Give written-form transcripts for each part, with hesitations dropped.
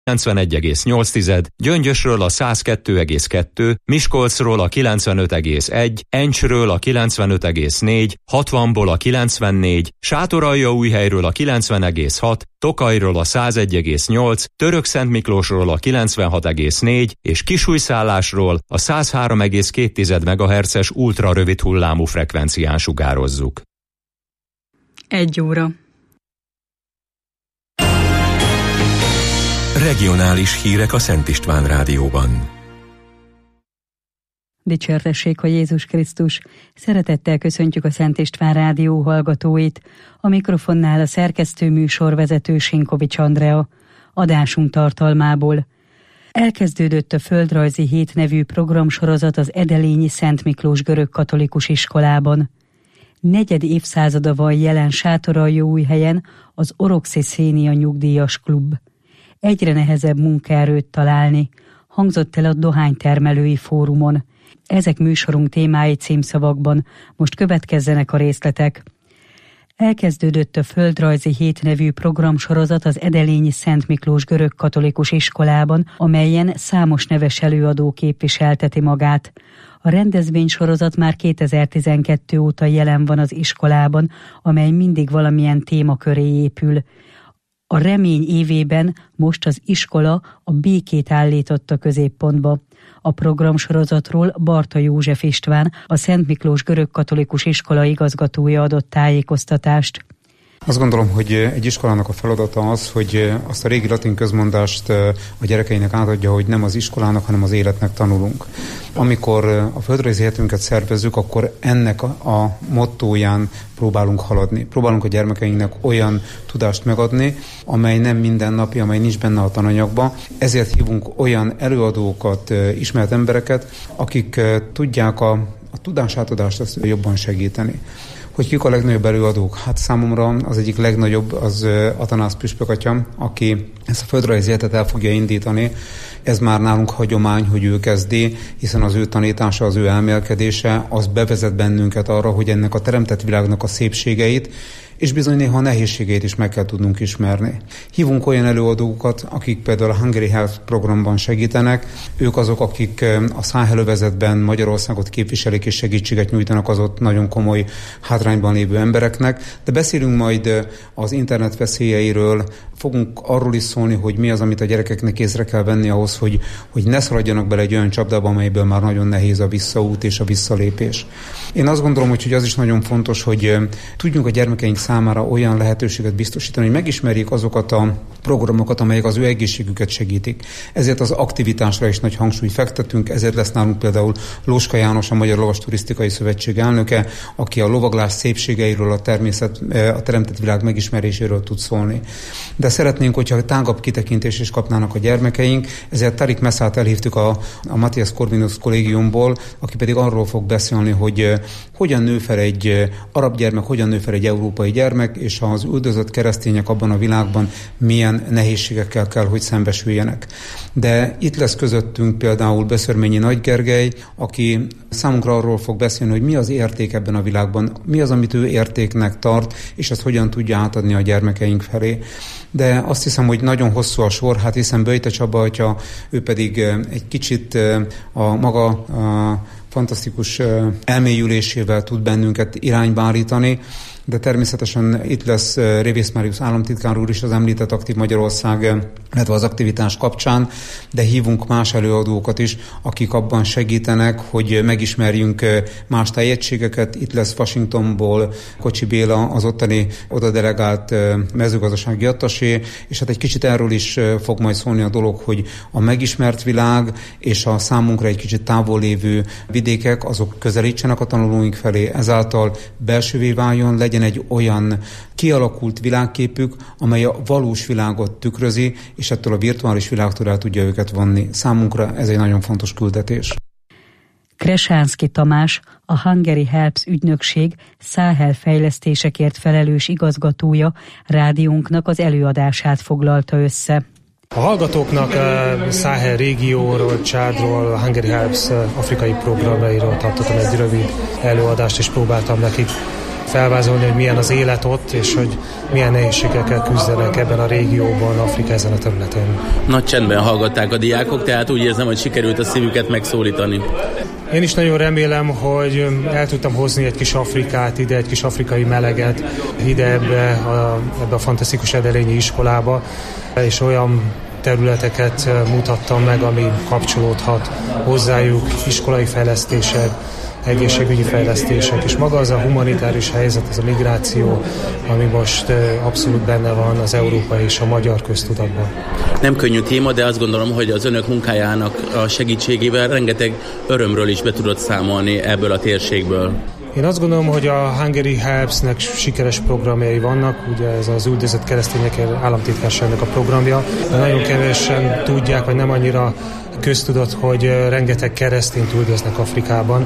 91,8, Gyöngyösről a 102,2, Miskolcról a 95,1, Encsről a 95,4, 60-ból a 94, Sátoraljaújhelyről a 90,6, Tokajról a 101,8, Törökszentmiklósról a 96,4 és Kisújszállásról a 103,2 MHz-es ultrarövid hullámú frekvencián sugározzuk. 1 óra. Regionális hírek a Szent István Rádióban. Dicsértessék a Jézus Krisztus! Szeretettel köszöntjük a Szent István Rádió hallgatóit. A mikrofonnál a szerkesztő műsorvezető Sinkovics Andrea. Adásunk tartalmából. Elkezdődött a Földrajzi Hét nevű programsorozat az edelényi Szent Miklós görögkatolikus iskolában. 4. évszázada van jelen Sátoraljaújhelyen az Oroxi-Szénia nyugdíjas klub. Egyre nehezebb munkaerőt találni, hangzott el a dohánytermelői fórumon. Ezek műsorunk témái címszavakban, most következzenek a részletek. Elkezdődött a Földrajzi Hét nevű programsorozat az edelényi Szent Miklós görögkatolikus iskolában, amelyen számos neves előadó képviselteti magát. A rendezvénysorozat már 2012 óta jelen van az iskolában, amely mindig valamilyen téma köré épül. A remény évében most az iskola a békét állította középpontba. A programsorozatról Barta József István, a Szent Miklós görögkatolikus iskola igazgatója adott tájékoztatást. Azt gondolom, hogy egy iskolának a feladata az, hogy azt a régi latin közmondást a gyerekeinek átadja, hogy nem az iskolának, hanem az életnek tanulunk. Amikor a földrajzi hetünket szervezzük, akkor ennek a mottóján próbálunk haladni. Próbálunk a gyermekeinknek olyan tudást megadni, amely nem mindennapi, amely nincs benne a tananyagban. Ezért hívunk olyan előadókat, ismert embereket, akik tudják a tudásátadást azt jobban segíteni. Hogy kik a legnagyobb előadók? Hát számomra az egyik legnagyobb az Atanász püspök atya, aki ezt a földrajzi hetet el fogja indítani. Ez már nálunk hagyomány, hogy ő kezdi, hiszen az ő tanítása, az ő elmélkedése, az bevezet bennünket arra, hogy ennek a teremtett világnak a szépségeit, és bizony néha a nehézségeit is meg kell tudnunk ismerni. Hívunk olyan előadókat, akik például a Hungary Health programban segítenek, ők azok, akik a Száhelövezetben Magyarországot képviselik és segítséget nyújtanak az ott nagyon komoly hátrányban lévő embereknek, de beszélünk majd az internet veszélyeiről, fogunk arról is szólni, hogy mi az, amit a gyerekeknek észre kell venni ahhoz, hogy ne szaladjanak bele egy olyan csapdába, amelyből már nagyon nehéz a visszaút és a visszalépés. Én azt gondolom, hogy az is nagyon fontos, hogy tudjunk a gyermekeink számára olyan lehetőséget biztosítani, hogy megismerjék azokat a programokat, amelyek az ő egészségüket segítik. Ezért az aktivitásra is nagy hangsúlyt fektetünk, ezért lesz nálunk például Lóska János, a Magyar Lovasturisztikai Szövetség elnöke, aki a lovaglás szépségeiről, a teremtett világ megismeréséről tud szólni. De szeretnénk, hogyha tágabb kitekintést is kapnának a gyermekeink, ezért Tarik Messzát elhívtuk a Matthias Corvinus kollégiumból, aki pedig arról fog beszélni, hogy hogyan nő fel egy arab gyermek, hogyan nő fel egy európai gyermek, és az üldözött keresztények abban a világban milyen nehézségekkel kell, hogy szembesüljenek. De itt lesz közöttünk például Beszörményi Nagy Gergely, aki számunkra arról fog beszélni, hogy mi az érték ebben a világban, mi az, amit ő értéknek tart, és ezt hogyan tudja átadni a gyermekeink felé. De azt hiszem, hogy nagyon hosszú a sor, hát hiszen Böjte Csaba atya, ő pedig egy kicsit a maga fantasztikus elmélyülésével tud bennünket irányba állítani, de természetesen itt lesz Révész Máriusz államtitkár úr is az említett Aktív Magyarország, illetve az aktivitás kapcsán, de hívunk más előadókat is, akik abban segítenek, hogy megismerjünk más tájegységeket. Itt lesz Washingtonból Kocsi Béla, az ottani oda delegált mezőgazdasági attasé, és hát egy kicsit erről is fog majd szólni a dolog, hogy a megismert világ és a számunkra egy kicsit távol lévő vidékek, azok közelítsenek a tanulóink felé, ezáltal belsővé váljon, legyen egy olyan kialakult világképük, amely a valós világot tükrözi, és ettől a virtuális világtól el tudja őket vonni. Számunkra ez egy nagyon fontos küldetés. Kresánszky Tamás, a Hungary Helps ügynökség Száhel fejlesztésekért felelős igazgatója rádiónknak az előadását foglalta össze. A hallgatóknak Száhel régióról, Csádról, a Hungary Helps afrikai programjairól tartottam egy rövid előadást, és próbáltam nekik felvázolni, hogy milyen az élet ott, és hogy milyen nehézségekkel küzdenek ebben a régióban, Afrika ezen a területen. Nagy csendben hallgatták a diákok, tehát úgy érzem, hogy sikerült a szívüket megszólítani. Én is nagyon remélem, hogy el tudtam hozni egy kis Afrikát ide, egy kis afrikai meleget ide ebbe a fantasztikus Edelényi iskolába, és olyan területeket mutattam meg, ami kapcsolódhat hozzájuk, iskolai fejlesztések, egészségügyi fejlesztések, és maga az a humanitárius helyzet, az a migráció, ami most abszolút benne van az európai és a magyar köztudatban. Nem könnyű téma, de azt gondolom, hogy az önök munkájának a segítségével rengeteg örömről is be tudott számolni ebből a térségből. Én azt gondolom, hogy a Hungary Helps-nek sikeres programjai vannak, ugye ez az Üldözött Keresztények Államtitkárságnak a programja, de nagyon kevesen tudják, vagy nem annyira köztudat, hogy rengeteg keresztényt üldöznek Afrikában,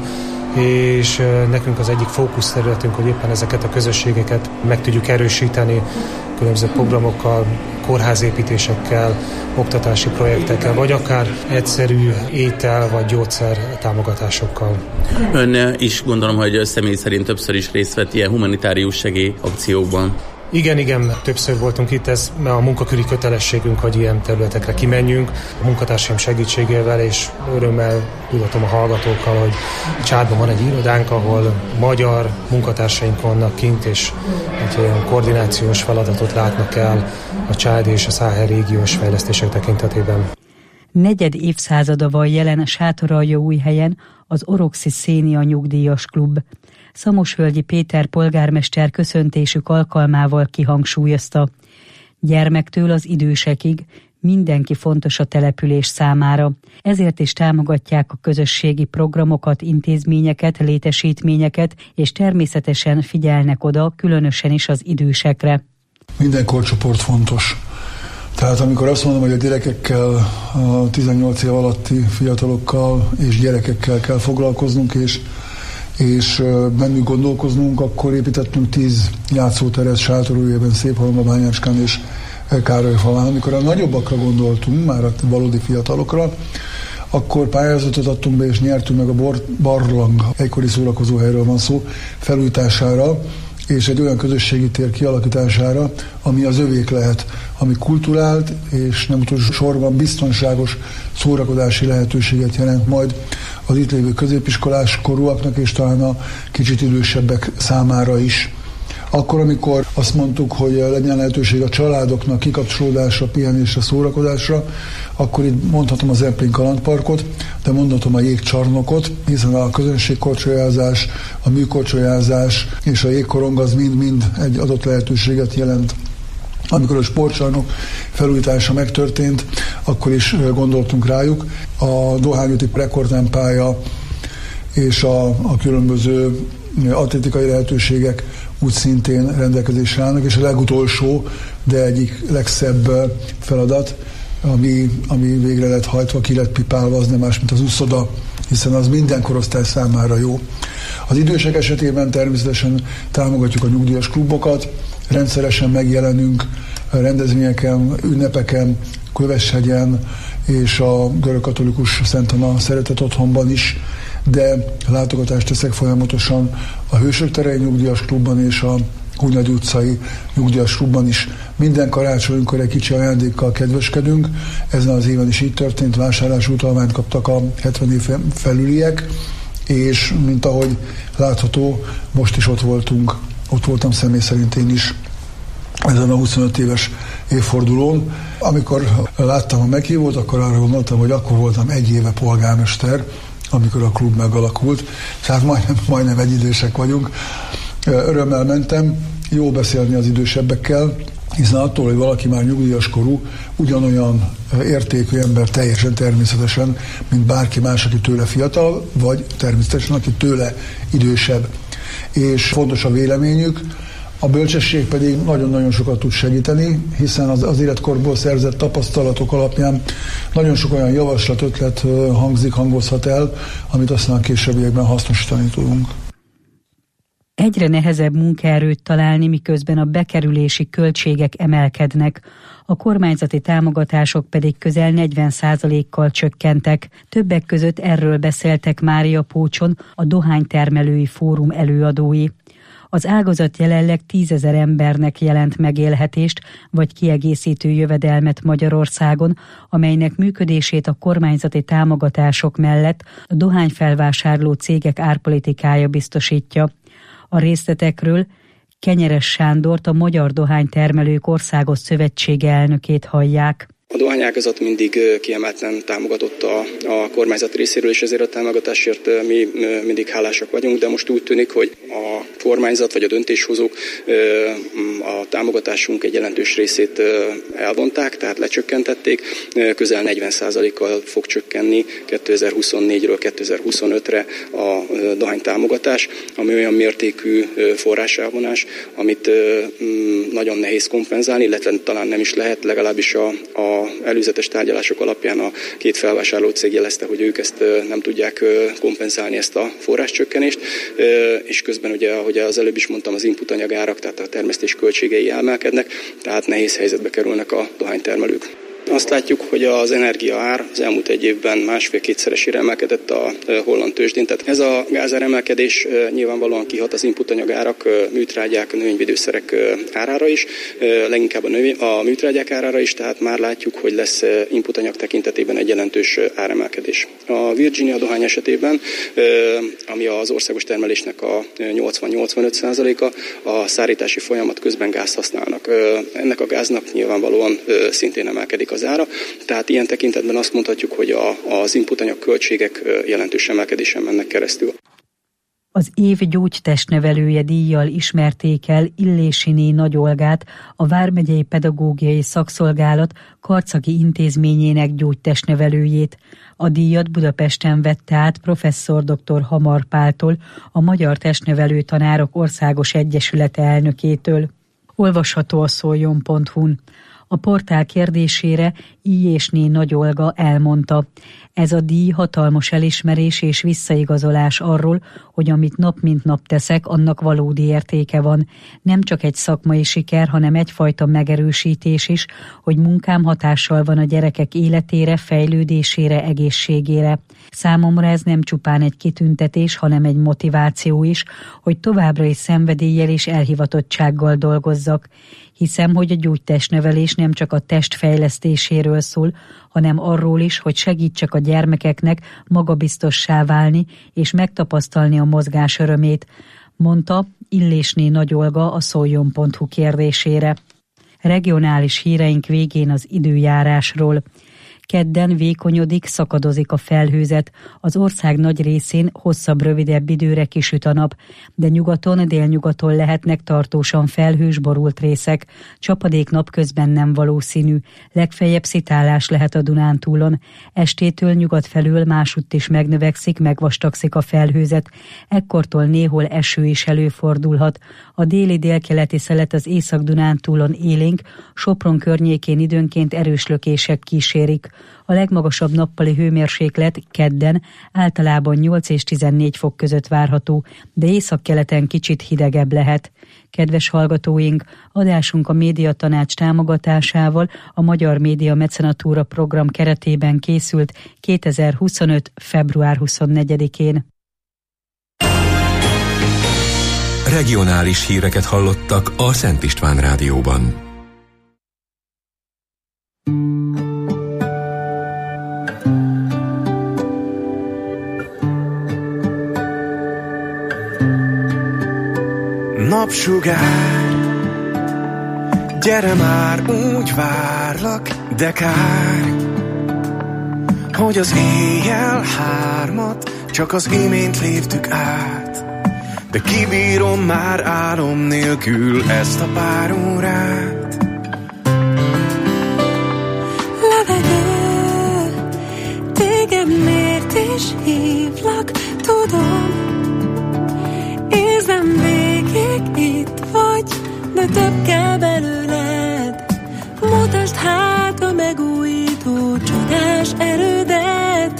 és nekünk az egyik fókuszterületünk, hogy éppen ezeket a közösségeket meg tudjuk erősíteni különböző programokkal, kórházépítésekkel, oktatási projektekkel, vagy akár egyszerű étel vagy gyógyszer támogatásokkal. Ön is gondolom, hogy személy szerint többször is részt vett ilyen humanitárius segélyakciókban. Igen, többször voltunk itt, ez a munkaköri kötelességünk, hogy ilyen területekre kimenjünk, a munkatársaim segítségével, és örömmel tudatom a hallgatókkal, hogy Csádban van egy irodánk, ahol magyar munkatársaink vannak kint, és egy olyan koordinációs feladatot látnak el a Csád és a Száhel régiós fejlesztések tekintetében. Negyed évszázada van jelen a Sátoraljaújhelyen az Oroxi Szénia nyugdíjas klub. Szamosvölgyi Péter polgármester köszöntésük alkalmával kihangsúlyozta: gyermektől az idősekig mindenki fontos a település számára. Ezért is támogatják a közösségi programokat, intézményeket, létesítményeket, és természetesen figyelnek oda, különösen is az idősekre. Minden korcsoport fontos. Tehát amikor azt mondom, hogy a gyerekekkel, a 18 év alatti fiatalokkal és gyerekekkel kell foglalkoznunk, és bennük gondolkoznunk, akkor építettünk 10 játszóteret Sátoraljaújhelyben, Széphalomban, Bányácskán és Károlyfalván. Amikor a nagyobbakra gondoltunk, már a valódi fiatalokra, akkor pályázatot adtunk be, és nyertünk meg a Barlang, egykori szórakozóhelyről van szó, felújítására, és egy olyan közösségi tér kialakítására, ami az övék lehet, ami kulturált, és nem utolsó sorban biztonságos szórakozási lehetőséget jelent majd az itt lévő középiskolás korúaknak, és talán a kicsit idősebbek számára is. Akkor, amikor azt mondtuk, hogy legyen lehetőség a családoknak kikapcsolódásra, pihenésre, szórakozásra, akkor itt mondhatom az Zemplén kalandparkot, de mondhatom a jégcsarnokot, hiszen a közönségkorcsolyázás, a műkorcsolyázás és a jégkorong az mind egy adott lehetőséget jelent. Amikor a sportcsarnok felújítása megtörtént, akkor is gondoltunk rájuk. A dohányúti rekordtámpálya és a különböző atlétikai lehetőségek úgy szintén rendelkezésre állnak, és a legutolsó, de egyik legszebb feladat, ami végre lett hajtva, ki lett pipálva, az nem más, mint az úszoda, hiszen az minden korosztály számára jó. Az idősek esetében természetesen támogatjuk a nyugdíjas klubokat, rendszeresen megjelenünk rendezvényeken, ünnepeken, Köveshegyen és a görögkatolikus Szent Anna Szeretet Otthonban is, de látogatást teszek folyamatosan a Hősök terei nyugdíjas klubban és a Hunyadi utcai nyugdíjas klubban is. Minden karácsonykor egy kicsi ajándékkal kedveskedünk, ezen az éven is így történt, vásárlási utalványt kaptak a 70 év felüliek, és mint ahogy látható, most is ott voltam személy szerint én is ezen a 25 éves évfordulón. Amikor láttam a meghívót, akkor arra gondoltam, hogy akkor voltam 1 éve polgármester, amikor a klub megalakult, tehát majdnem egyidősek vagyunk. Örömmel mentem, jó beszélni az idősebbekkel, hiszen attól, hogy valaki már nyugdíjas korú, ugyanolyan értékű ember teljesen természetesen, mint bárki más, aki tőle fiatal, vagy természetesen, aki tőle idősebb. És fontos a véleményük, a bölcsesség pedig nagyon-nagyon sokat tud segíteni, hiszen az életkorból szerzett tapasztalatok alapján nagyon sok olyan javaslat, ötlet hangozhat el, amit aztán a későbbiekben hasznosítani tudunk. Egyre nehezebb munkaerőt találni, miközben a bekerülési költségek emelkednek. A kormányzati támogatások pedig közel 40%-kal csökkentek. Többek között erről beszéltek Mária Pócson, a Dohánytermelői Fórum előadói. Az ágazat jelenleg 10 000 embernek jelent megélhetést vagy kiegészítő jövedelmet Magyarországon, amelynek működését a kormányzati támogatások mellett a dohányfelvásárló cégek árpolitikája biztosítja. A részletekről Kenyeres Sándort, a Magyar Dohánytermelők Országos Szövetsége elnökét hallják. A dohányágazat mindig kiemelten támogatott a kormányzat részéről, és ezért a támogatásért mi mindig hálásak vagyunk, de most úgy tűnik, hogy a kormányzat vagy a döntéshozók a támogatásunk egy jelentős részét elvonták, tehát lecsökkentették. Közel 40%-kal fog csökkenni 2024-ről 2025-re a dohánytámogatás, ami olyan mértékű forráselvonás, amit nagyon nehéz kompenzálni, illetve talán nem is lehet, legalábbis a előzetes tárgyalások alapján a két felvásárló cég jelezte, hogy ők ezt nem tudják kompenzálni, ezt a forráscsökkenést, és közben ugye, ahogy az előbb is mondtam, az inputanyagárak, tehát a termesztés költségei emelkednek, tehát nehéz helyzetbe kerülnek a dohánytermelők. Azt látjuk, hogy az energiaár az elmúlt egy évben 1,5-2-szeresére emelkedett a holland tőzsdén. Tehát ez a gázáremelkedés nyilvánvalóan kihat az inputanyagárak, műtrágyák, növényvédőszerek árára is, leginkább a műtrágyák árára is, tehát már látjuk, hogy lesz inputanyag tekintetében egy jelentős áremelkedés. A Virginia dohány esetében, ami az országos termelésnek a 80-85%-a, a szárítási folyamat közben gázt használnak. Ennek a gáznak nyilvánvalóan szintén emelkedik az ára, tehát ilyen tekintetben azt mondhatjuk, hogy az inputanyag költségek jelentős emelkedésen mennek keresztül. Az év gyógytestnevelője díjjal ismerték el Illésiné Nagy Olgát, a Vármegyei Pedagógiai Szakszolgálat Karcagi Intézményének gyógytestnevelőjét. A díjat Budapesten vette át professzor dr. Hamar Páltól, a Magyar Testnevelő Tanárok Országos Egyesülete elnökétől. Olvasható a szoljon.hu-n. A portál kérdésére Illésiné Nagy Olga elmondta: ez a díj hatalmas elismerés és visszaigazolás arról, hogy amit nap mint nap teszek, annak valódi értéke van. Nem csak egy szakmai siker, hanem egyfajta megerősítés is, hogy munkám hatással van a gyerekek életére, fejlődésére, egészségére. Számomra ez nem csupán egy kitüntetés, hanem egy motiváció is, hogy továbbra is szenvedéllyel és elhivatottsággal dolgozzak. Hiszem, hogy a gyógytestnevelés nem csak a test fejlesztéséről szól, hanem arról is, hogy segítsek a gyermekeknek magabiztossá válni és megtapasztalni a mozgás örömét, mondta Illésiné Nagy Olga a szoljon.hu kérdésére. Regionális híreink végén az időjárásról. Kedden vékonyodik, szakadozik a felhőzet, az ország nagy részén hosszabb-rövidebb időre kisüt a nap, de nyugaton, délnyugaton lehetnek tartósan felhős, borult részek, csapadék napközben nem valószínű, legfeljebb szitálás lehet a Dunántúlon, estétől nyugat felől másutt is megnövekszik, megvastagszik a felhőzet, ekkortól néhol eső is előfordulhat, a déli-délkeleti szelet az Észak-Dunántúlon élénk, Sopron környékén időnként erős lökések kísérik. A legmagasabb nappali hőmérséklet kedden általában 8 és 14 fok között várható, de északkeleten kicsit hidegebb lehet. Kedves hallgatóink, adásunk a Médiatanács támogatásával a Magyar Média Mecenatúra program keretében készült 2025. február 24-én. Regionális híreket hallottak a Szent István Rádióban. Napsugár, gyere már, úgy várlak, de kár, hogy az éjjel 3 csak az imént léptük át, de kibírom már álom nélkül ezt a pár órát. Levegő, téged miért is hívlak, tudom, érzem végig itt vagy, de több kell belőled. Mutasd hát a megújító csodás erődet.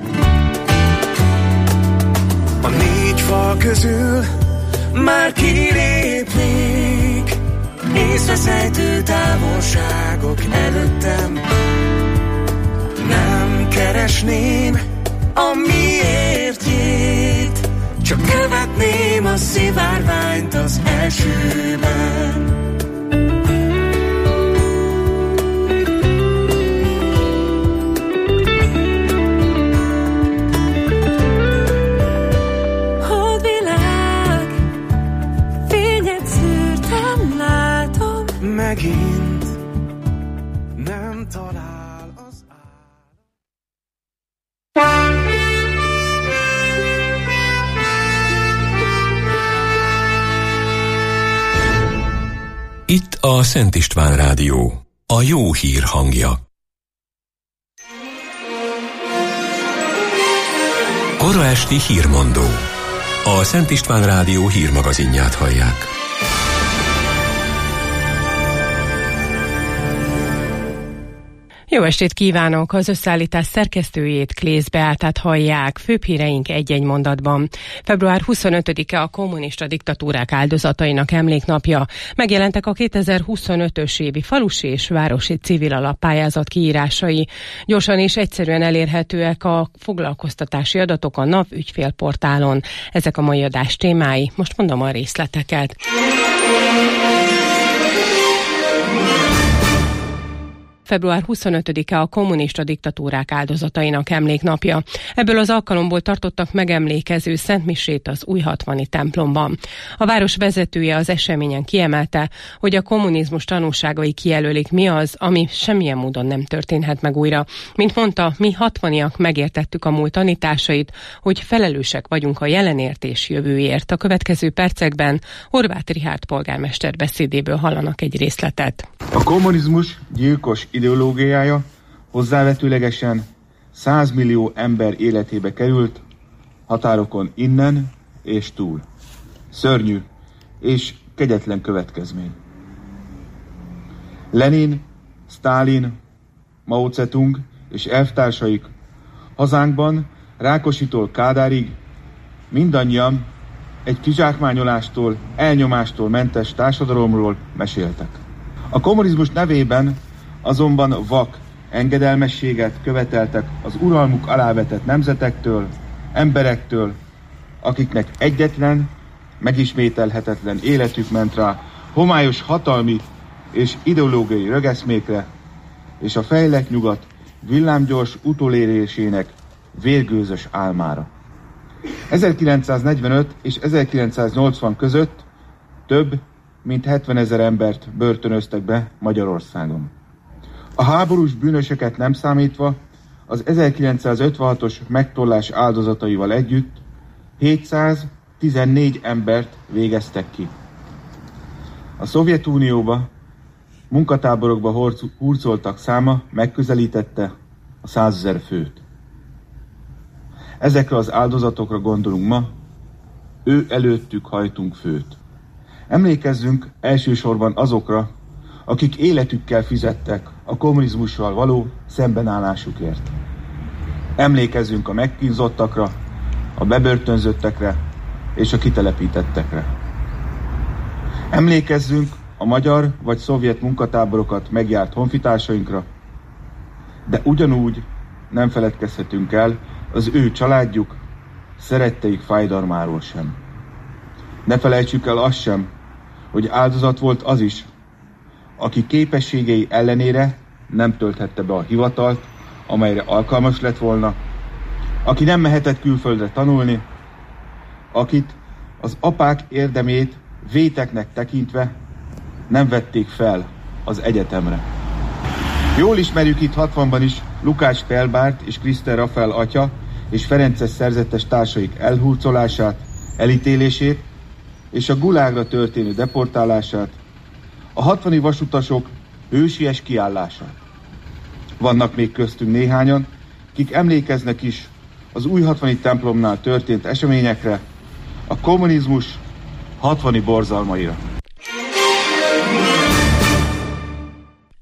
A 4 fal közül már kilépnék, észreszejtő távolságok előttem. Nem keresném a miértjét, csak követném a szivárványt az elsőben. Megint nem talál az Itt a Szent István Rádió, a jó hír hangja. Kora esti hírmondó. A Szent István Rádió hírmagazinját hallják. Jó estét kívánok! Az összeállítás szerkesztőjét, Klész Beátát hallják. Főbb híreink egy-egy mondatban. Február 25-e a kommunista diktatúrák áldozatainak emléknapja. Megjelentek a 2025-ös évi falusi és városi civil alappályázat kiírásai. Gyorsan és egyszerűen elérhetőek a foglalkoztatási adatok a NAV ügyfélportálon. Ezek a mai adás témái. Most mondom a részleteket. Február 25-e a kommunista diktatúrák áldozatainak emléknapja. Ebből az alkalomból tartottak megemlékező szentmisét az Újhatvani templomban. A város vezetője az eseményen kiemelte, hogy a kommunizmus tanúságai kijelölik, mi az, ami semmilyen módon nem történhet meg újra. Mint mondta, mi hatvaniak megértettük a múlt tanításait, hogy felelősek vagyunk a jelenért és jövőért. A következő percekben Horváth Richárd polgármester beszédéből hallanak egy részletet. A kommunizmus gyilkos ideológiája hozzávetőlegesen 100 millió ember életébe került, határokon innen és túl. Szörnyű és kegyetlen következmény. Lenin, Sztálin, Mao Zedong és elvtársaik hazánkban Rákositól Kádárig mindannyian egy kizsákmányolástól, elnyomástól mentes társadalomról meséltek. A kommunizmus nevében azonban vak engedelmességet követeltek az uralmuk alávetett nemzetektől, emberektől, akiknek egyetlen, megismételhetetlen életük ment rá homályos hatalmi és ideológiai rögeszmékre, és a fejlett nyugat villámgyors utolérésének vérgőzös álmára. 1945 és 1980 között több mint 70 000 embert börtönöztek be Magyarországon. A háborús bűnösöket nem számítva, az 1956-os megtollás áldozataival együtt 714 embert végeztek ki. A Szovjetunióba, munkatáborokba hurcoltak száma megközelítette a 100 000 főt. Ezekre az áldozatokra gondolunk ma, ő előttük hajtunk főt. Emlékezzünk elsősorban azokra, akik életükkel fizettek a kommunizmussal való szembenállásukért. Emlékezzünk a megkínzottakra, a bebörtönzöttekre és a kitelepítettekre. Emlékezzünk a magyar vagy szovjet munkatáborokat megjárt honfitársainkra, de ugyanúgy nem feledkezhetünk el az ő családjuk, szeretteik fájdalmáról sem. Ne felejtsük el azt sem, hogy áldozat volt az is, aki képességei ellenére nem tölthette be a hivatalt, amelyre alkalmas lett volna, aki nem mehetett külföldre tanulni, akit az apák érdemét véteknek tekintve nem vették fel az egyetemre. Jól ismerjük itt 60-ban is Lukács Felbárt és Krisztel Rafael atya és Ferences szerzetes társaik elhurcolását, elítélését és a gulágra történő deportálását, a 60-i vasutasok hősies kiállását. Vannak még köztünk néhányan, kik emlékeznek is az Újhatvani templomnál történt eseményekre, a kommunizmus 60-i borzalmaira.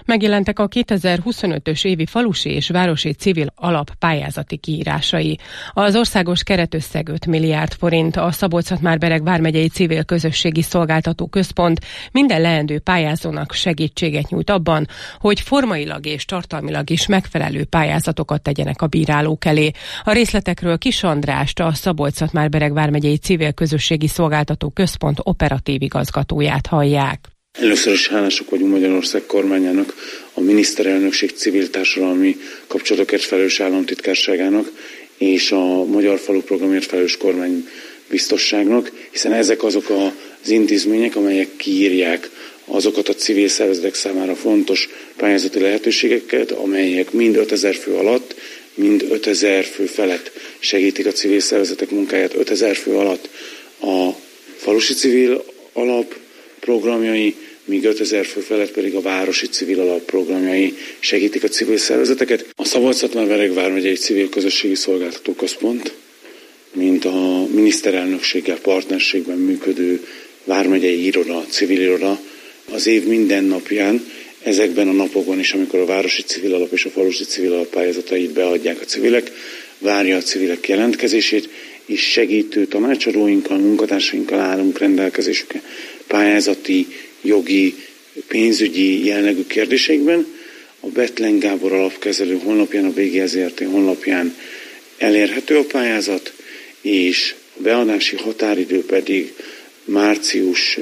Megjelentek a 2025-ös évi falusi és városi civil alap pályázati kiírásai. Az országos keretösszeg 5 milliárd forint, a Szabolcs-Szatmár-Bereg vármegyei civil közösségi szolgáltató központ minden leendő pályázónak segítséget nyújt abban, hogy formailag és tartalmilag is megfelelő pályázatokat tegyenek a bírálók elé. A részletekről Kis Andrást, a Szabolcs-Szatmár-Bereg vármegyei civil közösségi szolgáltató központ operatív igazgatóját hallják. Először is hálások vagyunk Magyarország kormányának, a miniszterelnökség civil társadalmi kapcsolatokért felelős államtitkárságának és a Magyar Falu Programért felelős kormánybiztosságnak, hiszen ezek azok az intézmények, amelyek kiírják azokat a civil szervezetek számára fontos pályázati lehetőségeket, amelyek mind 5000 fő alatt, mind 5000 fő felett segítik a civil szervezetek munkáját. 5000 fő alatt a falusi civil alap programjai, míg 5000 fő felett pedig a városi civil alapprogramjai segítik a civil szervezeteket. A Szabolcs-Szatmár-Bereg vármegyei civil közösségi szolgáltató központ, mint a miniszterelnökséggel partnerségben működő vármegyei iroda, civil iroda, az év minden napján, ezekben a napokban is, amikor a városi civil alap és a falusi civil alap pályázatait beadják a civilek, várja a civilek jelentkezését, és segítő tanácsadóinkkal, munkatársainkkal állunk rendelkezésükre pályázati, jogi, pénzügyi jellegű kérdésekben. A Bethlen Gábor alapkezelő honlapján, a BGZRT honlapján elérhető a pályázat, és a beadási határidő pedig március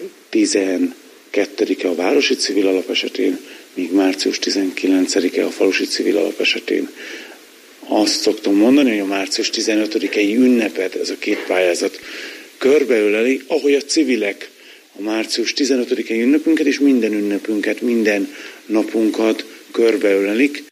12-e a városi civil alap esetén, míg március 19-e a falusi civil alap esetén. Azt szoktam mondani, hogy a március 15-i ünnepet ez a két pályázat körbeöleli, ahogy a civilek a március 15-i ünnepünket és minden ünnepünket, minden napunkat körbeölelik.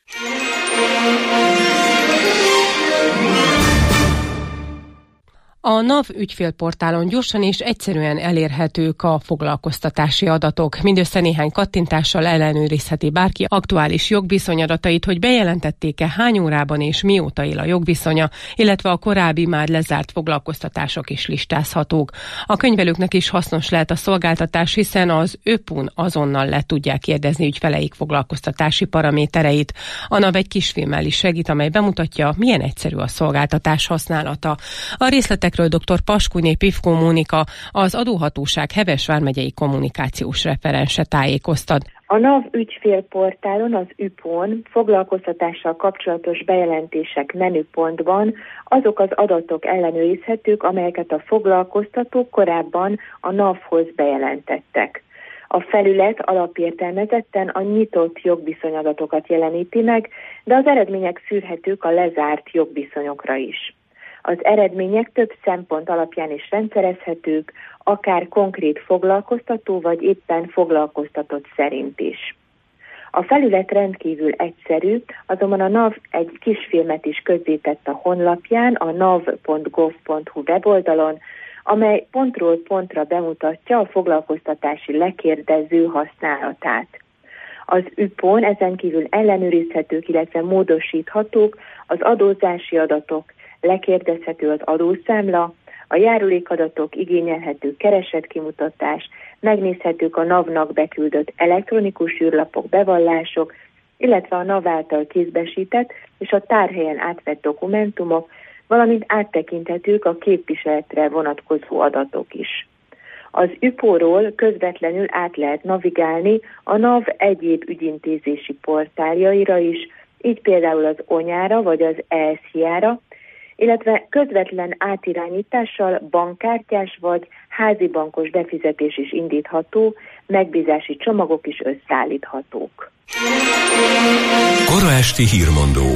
A NAV ügyfélportálon gyorsan és egyszerűen elérhetők a foglalkoztatási adatok. Mindössze néhány kattintással ellenőrizheti bárki aktuális jogviszonyadatait, hogy bejelentették-e, hány órában és mióta él a jogviszonya, illetve a korábbi már lezárt foglalkoztatások is listázhatók. A könyvelőknek is hasznos lehet a szolgáltatás, hiszen az ÖPUN azonnal le tudják kérdezni ügyfeleik foglalkoztatási paramétereit. A NAV egy kisfilmmel is segít, amely bemutatja, milyen egyszerű a szolgáltatás használata. A részletek dr. Paskuné Pivkó Mónika, az adóhatóság Heves vármegyei kommunikációs referense tájékoztat. A NAV ügyfélportálon, az ÜPON foglalkoztatással kapcsolatos bejelentések menüpontban azok az adatok ellenőrizhetők, amelyeket a foglalkoztatók korábban a NAV-hoz bejelentettek. A felület alapértelmezetten a nyitott jogviszonyadatokat jeleníti meg, de az eredmények szűrhetők a lezárt jogviszonyokra is. Az eredmények több szempont alapján is rendszerezhetők, akár konkrét foglalkoztató vagy éppen foglalkoztatott szerint is. A felület rendkívül egyszerű, azonban a NAV egy kisfilmet is közzétett a honlapján, a nav.gov.hu weboldalon, amely pontról pontra bemutatja a foglalkoztatási lekérdező használatát. Az ÜPON ezen kívül ellenőrizhetők, illetve módosíthatók az adózási adatok, lekérdezhető az adószámla, a járulékadatok, igényelhető keresetkimutatás, megnézhetők a NAV-nak beküldött elektronikus űrlapok, bevallások, illetve a NAV által kézbesített és a tárhelyen átvett dokumentumok, valamint áttekinthetők a képviseletre vonatkozó adatok is. Az ÜPO-ról közvetlenül át lehet navigálni a NAV egyéb ügyintézési portáljaira is, így például az ONYÁ-ra vagy az ESZI-ra, illetve közvetlen átirányítással bankkártyás vagy házi bankos befizetés is indítható, megbízási csomagok is összeállíthatók. Kora esti hírmondó.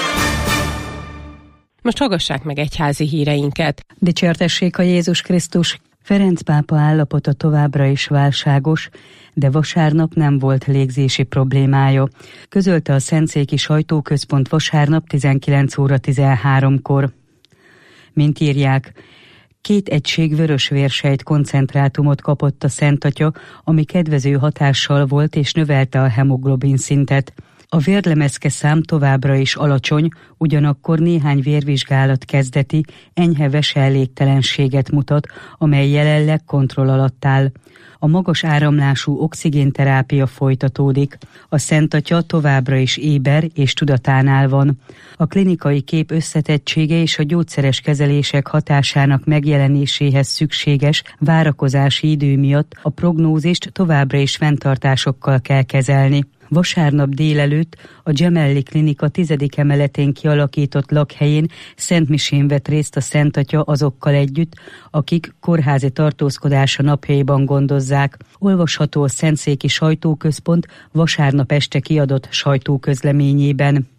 Most hallgassák meg egyházi híreinket. Dicsértessék a Jézus Krisztus! Ferenc pápa állapota továbbra is válságos, de vasárnap nem volt légzési problémája, közölte a Szentszéki Sajtóközpont vasárnap 19 óra 13-kor. Mint írják, 2 egység vörösvérsejt koncentrátumot kapott a Szent Atya, ami kedvező hatással volt és növelte a hemoglobin szintet. A vérlemezke szám továbbra is alacsony, ugyanakkor néhány vérvizsgálat kezdeti enyhe veseelégtelenséget mutat, amely jelenleg kontroll alatt áll. A magas áramlású oxigénterápia folytatódik. A Szent Atya továbbra is éber és tudatánál van. A klinikai kép összetettsége és a gyógyszeres kezelések hatásának megjelenéséhez szükséges várakozási idő miatt a prognózist továbbra is fenntartásokkal kell kezelni. Vasárnap délelőtt a Gemelli Klinika 10. emeletén kialakított lakhelyén szentmisén vett részt a Szent Atya azokkal együtt, akik kórházi tartózkodása napjaiban gondozzák. Olvasható a Szentszéki Sajtóközpont vasárnap este kiadott sajtóközleményében.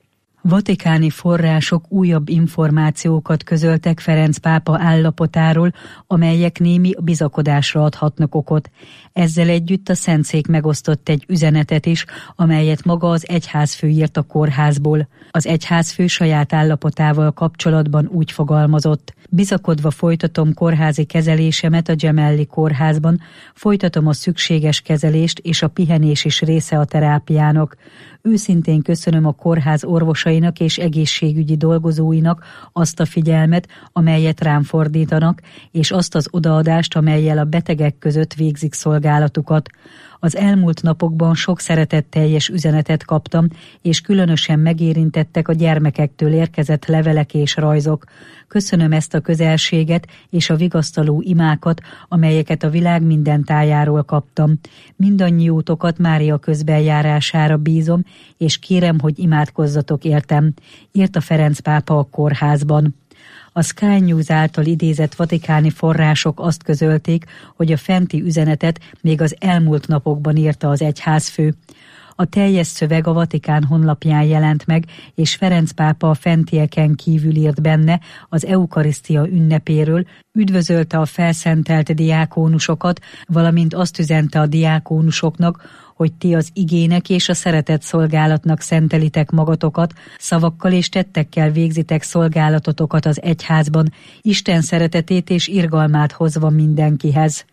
Vatikáni források újabb információkat közöltek Ferenc pápa állapotáról, amelyek némi bizakodásra adhatnak okot. Ezzel együtt a Szentszék megosztott egy üzenetet is, amelyet maga az egyházfő írt a kórházból. Az egyházfő saját állapotával kapcsolatban úgy fogalmazott: bizakodva folytatom kórházi kezelésemet a Gemelli kórházban, folytatom a szükséges kezelést, és a pihenés is része a terápiának. Őszintén köszönöm a kórház orvosainak és egészségügyi dolgozóinak azt a figyelmet, amelyet rám fordítanak, és azt az odaadást, amellyel a betegek között végzik szolgálatukat. Az elmúlt napokban sok szeretetteljes üzenetet kaptam, és különösen megérintettek a gyermekektől érkezett levelek és rajzok. Köszönöm ezt a közelséget és a vigasztaló imákat, amelyeket a világ minden tájáról kaptam. Mindannyiótokat Mária közbenjárására bízom, és kérem, hogy imádkozzatok értem, írta Ferenc pápa a kórházban. A Sky News által idézett vatikáni források azt közölték, hogy a fenti üzenetet még az elmúlt napokban írta az egyházfő. A teljes szöveg a Vatikán honlapján jelent meg, és Ferenc pápa a fentieken kívül írt benne az eukarisztia ünnepéről, üdvözölte a felszentelt diákónusokat, valamint azt üzente a diákónusoknak, hogy ti az igének és a szeretet szolgálatnak szentelitek magatokat, szavakkal és tettekkel végzitek szolgálatotokat az egyházban, Isten szeretetét és irgalmát hozva mindenkihez.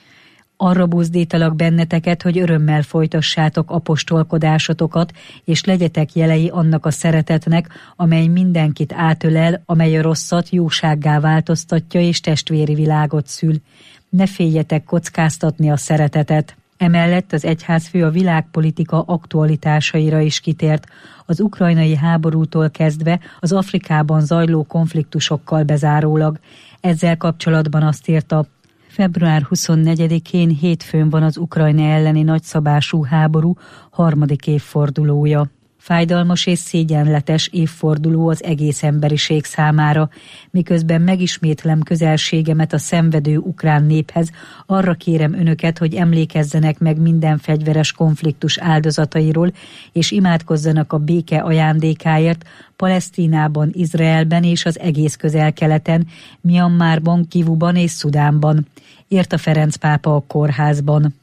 Arra buzdítalak benneteket, hogy örömmel folytassátok apostolkodásotokat, és legyetek jelei annak a szeretetnek, amely mindenkit átölel, amely a rosszat jósággá változtatja és testvéri világot szül. Ne féljetek kockáztatni a szeretetet. Emellett az egyházfő a világpolitika aktualitásaira is kitért, az ukrajnai háborútól kezdve az Afrikában zajló konfliktusokkal bezárólag. Ezzel kapcsolatban azt írta: február 24-én hétfőn van az Ukrajna elleni nagyszabású háború 3. évfordulója. Fájdalmas és szégyenletes évforduló az egész emberiség számára. Miközben megismétlem közelségemet a szenvedő ukrán néphez, arra kérem önöket, hogy emlékezzenek meg minden fegyveres konfliktus áldozatairól, és imádkozzanak a béke ajándékáért Palesztinában, Izraelben és az egész Közel-Keleten, Myanmarban, Kivuban és Szudánban, írta Ferenc pápa a kórházban.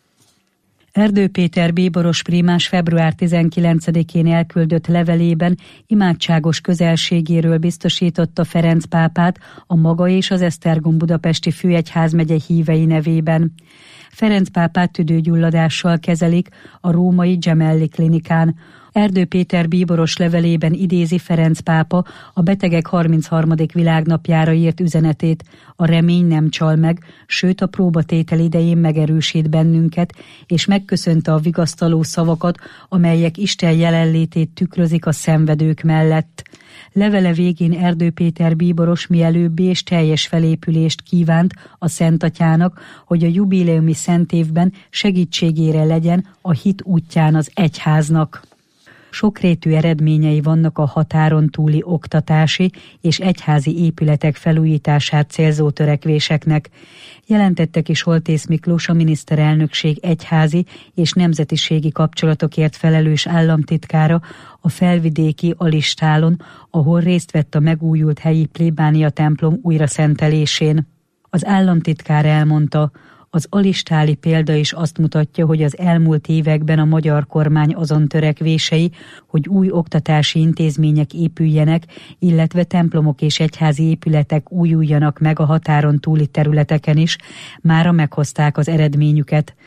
Erdő Péter bíboros prímás február 19-én elküldött levelében imádságos közelségéről biztosította Ferenc pápát a maga és az Esztergom budapesti főegyházmegye hívei nevében. Ferenc pápát tüdőgyulladással kezelik a római Gemelli klinikán. Erdő Péter bíboros levelében idézi Ferenc pápa a betegek 33. világnapjára írt üzenetét: a remény nem csal meg, sőt a próbatétel idején megerősít bennünket, és megköszönte a vigasztaló szavakat, amelyek Isten jelenlétét tükrözik a szenvedők mellett. Levele végén Erdő Péter bíboros mielőbbi és teljes felépülést kívánt a Szent Atyának, hogy a jubileumi szentévben segítségére legyen a hit útján az egyháznak. Sokrétű eredményei vannak a határon túli oktatási és egyházi épületek felújítását célzó törekvéseknek. Jelentette ki Soltész Miklós, a miniszterelnökség egyházi és nemzetiségi kapcsolatokért felelős államtitkára a felvidéki Alistálon, ahol részt vett a megújult helyi plébánia templom újraszentelésén. Az államtitkár elmondta: az alistáli példa is azt mutatja, hogy az elmúlt években a magyar kormány azon törekvései, hogy új oktatási intézmények épüljenek, illetve templomok és egyházi épületek újuljanak meg a határon túli területeken is, mára meghozták az eredményüket.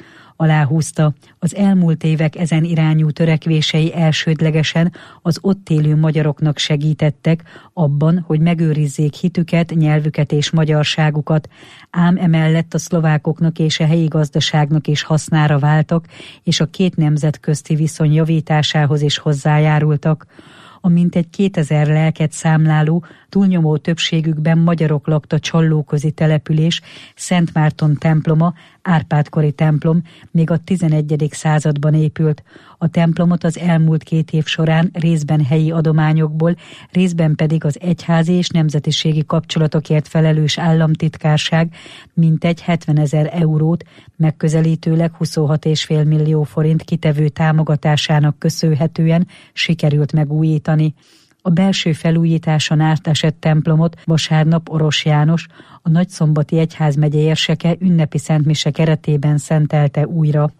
Aláhúzta, az elmúlt évek ezen irányú törekvései elsődlegesen az ott élő magyaroknak segítettek abban, hogy megőrizzék hitüket, nyelvüket és magyarságukat, ám emellett a szlovákoknak és a helyi gazdaságnak is hasznára váltak, és a két nemzet közti viszony javításához is hozzájárultak. A mintegy 2000 lelket számláló, túlnyomó többségükben magyarok lakta Csallóközi település, Szent Márton temploma, Árpád-kori templom még a 11. században épült. A templomot az elmúlt 2 év során részben helyi adományokból, részben pedig az egyházi és nemzetiségi kapcsolatokért felelős államtitkárság mintegy 70 000 eurót, megközelítőleg 26,5 millió forint kitevő támogatásának köszönhetően sikerült megújítani. A belső felújításon átesett templomot vasárnap Oros János, a Nagyszombati egyházmegye érseke ünnepi szentmise keretében szentelte újra.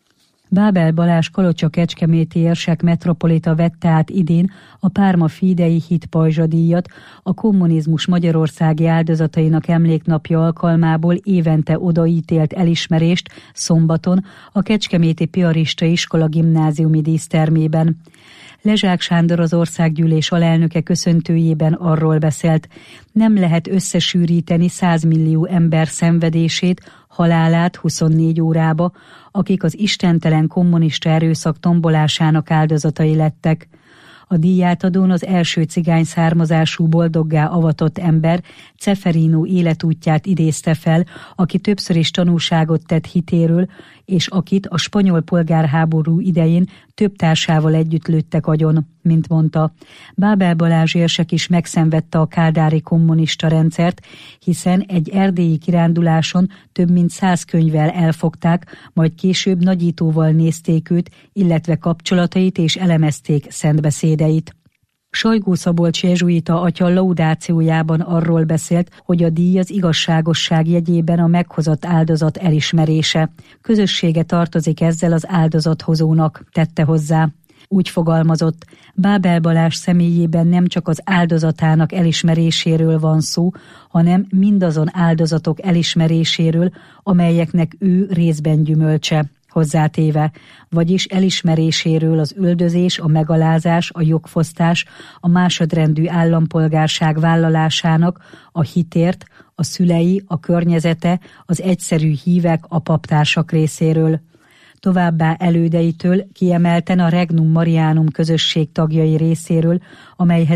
Bábel Balázs kalocsa-kecskeméti érsek metropolita vette át idén a Párma Fidei hitpajzsadíjat, a kommunizmus magyarországi áldozatainak emléknapja alkalmából évente odaítélt elismerést szombaton a Kecskeméti Piarista Iskola gimnáziumi dísztermében. Lezsák Sándor, az országgyűlés alelnöke köszöntőjében arról beszélt, nem lehet összesűríteni 100 millió ember szenvedését, halálát 24 órába, akik az istentelen kommunista erőszak tombolásának áldozatai lettek. A díjátadón az első cigány származású boldoggá avatott ember, Ceferino életútját idézte fel, aki többször is tanúságot tett hitéről, és akit a spanyol polgárháború idején több társával együtt lőttek agyon, mint mondta. Bábel Balázs érsek is megszenvedte a kádári kommunista rendszert, hiszen egy erdélyi kiránduláson több mint 100 könyvvel elfogták, majd később nagyítóval nézték őt, illetve kapcsolatait és elemezték szentbeszédeit. Sajgó Szabolcs jezsuita atya laudációjában arról beszélt, hogy a díj az igazságosság jegyében a meghozott áldozat elismerése. Közössége tartozik ezzel az áldozathozónak, tette hozzá. Úgy fogalmazott, Bábel Balázs személyében nem csak az áldozatának elismeréséről van szó, hanem mindazon áldozatok elismeréséről, amelyeknek ő részben gyümölcse. Hozzátéve, vagyis elismeréséről az üldözés, a megalázás, a jogfosztás, a másodrendű állampolgárság vállalásának, a hitért, a szülei, a környezete, az egyszerű hívek, a paptársak részéről. Továbbá elődeitől, kiemelten a Regnum Marianum közösség tagjai részéről, amelyhez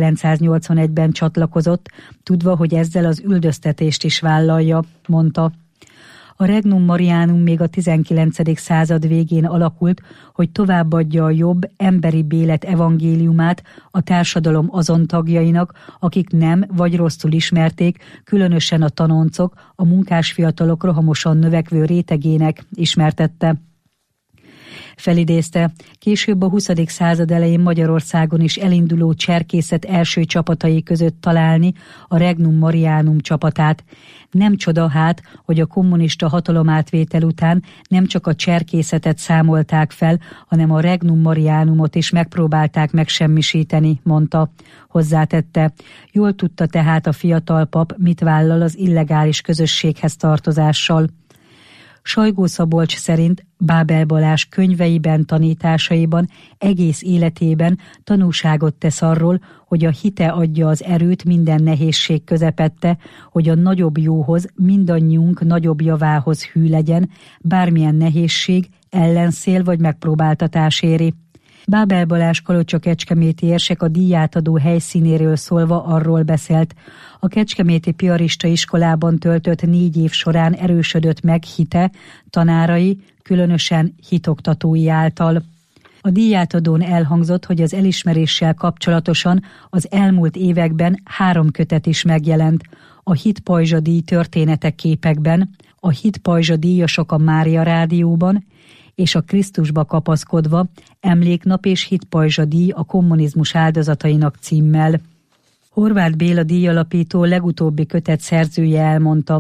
1981-ben csatlakozott, tudva, hogy ezzel az üldöztetést is vállalja, mondta. A Regnum Marianum még a 19. század végén alakult, hogy továbbadja a jobb, emberi élet evangéliumát a társadalom azon tagjainak, akik nem vagy rosszul ismerték, különösen a tanoncok, a munkásfiatalok rohamosan növekvő rétegének ismertette. Felidézte, később a 20. század elején Magyarországon is elinduló cserkészet első csapatai között találni a Regnum Marianum csapatát. Nem csoda hát, hogy a kommunista hatalomátvétel után nem csak a cserkészetet számolták fel, hanem a Regnum Marianumot is megpróbálták megsemmisíteni, mondta. Hozzátette, jól tudta tehát a fiatal pap, mit vállal az illegális közösséghez tartozással. Sajgó Szabolcs szerint Bábel Balázs könyveiben, tanításaiban, egész életében tanúságot tesz arról, hogy a hite adja az erőt minden nehézség közepette, hogy a nagyobb jóhoz, mindannyiunk nagyobb javához hű legyen, bármilyen nehézség, ellenszél vagy megpróbáltatás éri. Bábel Balázs kalocsa-kecskeméti érsek a díjátadó helyszínéről szólva arról beszélt, a Kecskeméti Piarista Iskolában töltött 4 év során erősödött meg hite, tanárai, különösen hitoktatói által. A díjátadón elhangzott, hogy az elismeréssel kapcsolatosan az elmúlt években 3 kötet is megjelent. A Hitpajzsa díj történetek képekben, a Hitpajzsa díjasok a Mária Rádióban, és a Krisztusba kapaszkodva emléknap és hitpajzsa díj a kommunizmus áldozatainak címmel. Horváth Béla díjalapító legutóbbi kötet szerzője elmondta,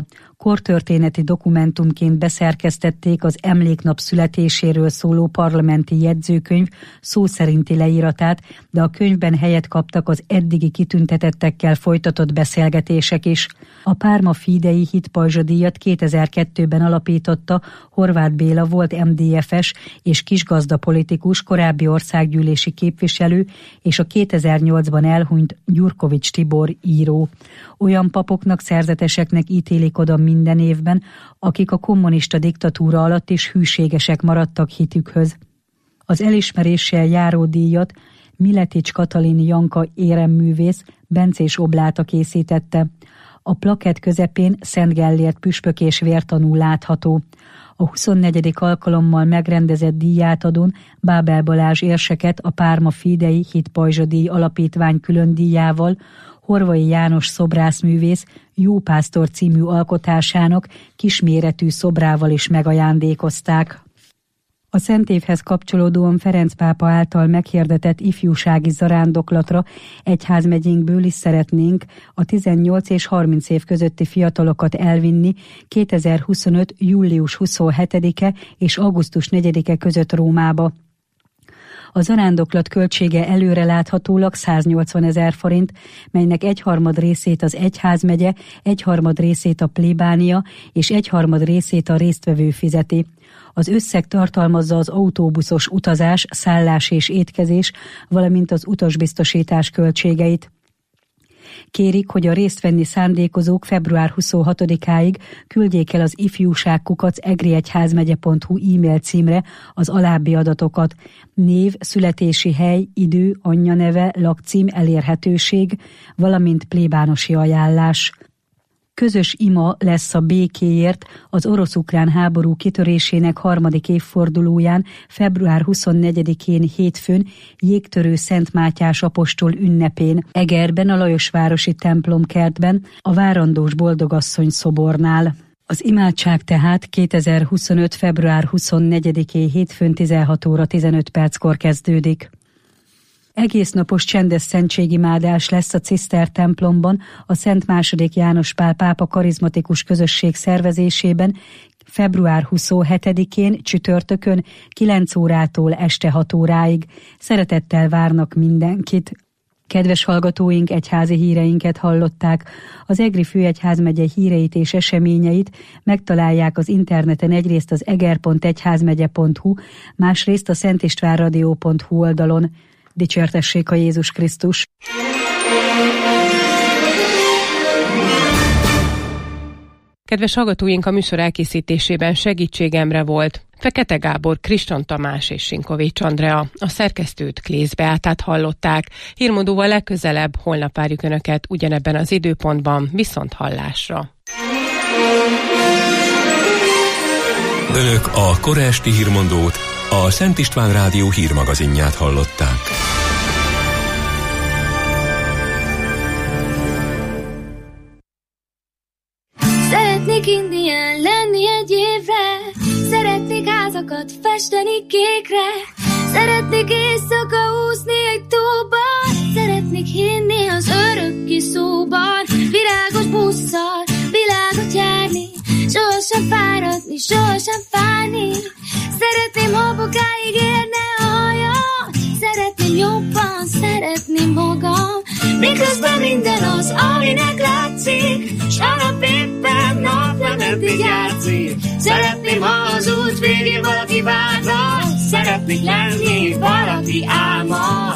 kortörténeti dokumentumként beszerkesztették az emléknap születéséről szóló parlamenti jegyzőkönyv szó szerinti leíratát, de a könyvben helyet kaptak az eddigi kitüntetettekkel folytatott beszélgetések is. A Párma Fidei hitpajzsadíjat 2002-ben alapította Horváth Béla, volt MDF-es és kisgazdapolitikus, korábbi országgyűlési képviselő, és a 2008-ban elhunyt Gyurkovics Tibor író. Olyan papoknak, szerzeteseknek ítélik oda minden évben, akik a kommunista diktatúra alatt is hűségesek maradtak hitükhöz. Az elismeréssel járó díjat Miletics Katalin Janka éremművész bencés obláta készítette. A plakett közepén Szent Gellért püspök és vértanú látható. A 24. alkalommal megrendezett díjátadón Bábel Balázs érseket a Párma Fidei hitpajzsadíj alapítvány külön díjával Horvai János szobrászművész Jó Pásztor című alkotásának kisméretű szobrával is megajándékozták. A Szentévhez kapcsolódóan Ferenc pápa által meghirdetett ifjúsági zarándoklatra egyházmegyénkből is szeretnénk a 18 és 30 év közötti fiatalokat elvinni 2025. július 27-e és augusztus 4-e között Rómába. A zarándoklat költsége előreláthatólag 180 000 forint, melynek 1/3 részét az egyházmegye, 1/3 részét a plébánia és 1/3 részét a résztvevő fizeti. Az összeg tartalmazza az autóbuszos utazás, szállás és étkezés, valamint az utasbiztosítás költségeit. Kérik, hogy a részt venni szándékozók február 26-áig küldjék el az ifjúság@egriegyházmegye.hu e-mail címre az alábbi adatokat: név, születési hely, idő, anyjaneve, lakcím, elérhetőség, valamint plébánosi ajánlás. Közös ima lesz a békéért az orosz-ukrán háború kitörésének 3. évfordulóján, február 24-én hétfőn Jégtörő Szent Mátyás apostol ünnepén, Egerben, a Lajosvárosi templomkertben, a Várandós Boldogasszony szobornál. Az imádság tehát 2025. február 24-én hétfőn 16 óra 15 perckor kezdődik. Egésznapos csendes szentségimádás lesz a Ciszter templomban, a Szent II. János Pál pápa karizmatikus közösség szervezésében február 27-én csütörtökön 9 órától este 6 óráig. Szeretettel várnak mindenkit. Kedves hallgatóink, egyházi híreinket hallották. Az Egri főegyházmegye híreit és eseményeit megtalálják az interneten egyrészt az eger.egyházmegye.hu, másrészt a szentistvánradio.hu oldalon. Dicsértessék a Jézus Krisztus! Kedves hallgatóink, a műsor elkészítésében segítségemre volt Fekete Gábor, Kriston Tamás és Sinkovics Andrea. A szerkesztőt, Klész Beátát hallották. Hírmondóval legközelebb holnap várjuk Önöket ugyanebben az időpontban, viszont hallásra. Önök a kora esti hírmondót, a Szent István Rádió hírmagazinját hallották. Szeretnék indián lenni egy évre, szeretnék házakat festeni kékre, szeretnék éjszaka úszni egy tóban, szeretnék hinni az örökké szóban, virágos busszal, világot járni, sohasem fáradni, sohasem fájni. Szeretném, ha bokáig érne a hajam, szeretném jobban szeretni magam, miközben minden az, aminek látszik, s a nap éppen naplementig játszik. Szeretném, ha az út végén valaki várna, szeretnék lenni valaki álma.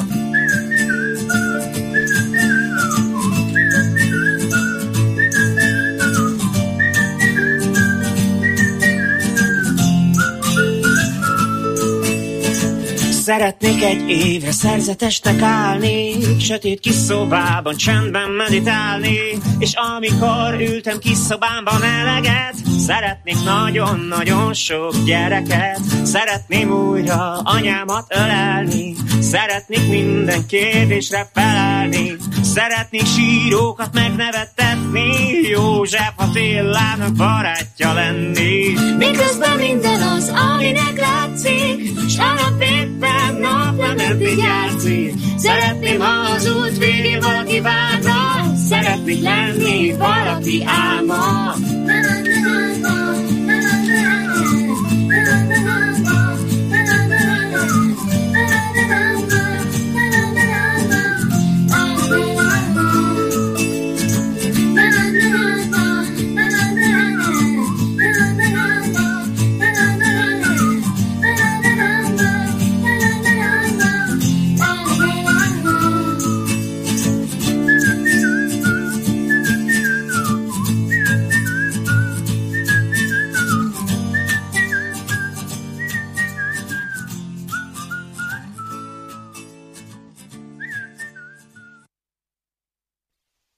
Szeretnék egy évre szerzetesnek állni, sötét kis szobában csendben meditálni, és amikor ültem kis szobámban eleget, szeretnék nagyon-nagyon sok gyereket, szeretném újra anyámat ölelni, szeretnék minden kérdésre felelni, szeretnék sírókat megnevettetni, József Attilának barátja lenni. Miközben minden az, aminek látszik, s a nap éppen naplementig játszik. Szeretném, ha az út végén valaki várna, szeretnék lenni valaki álma.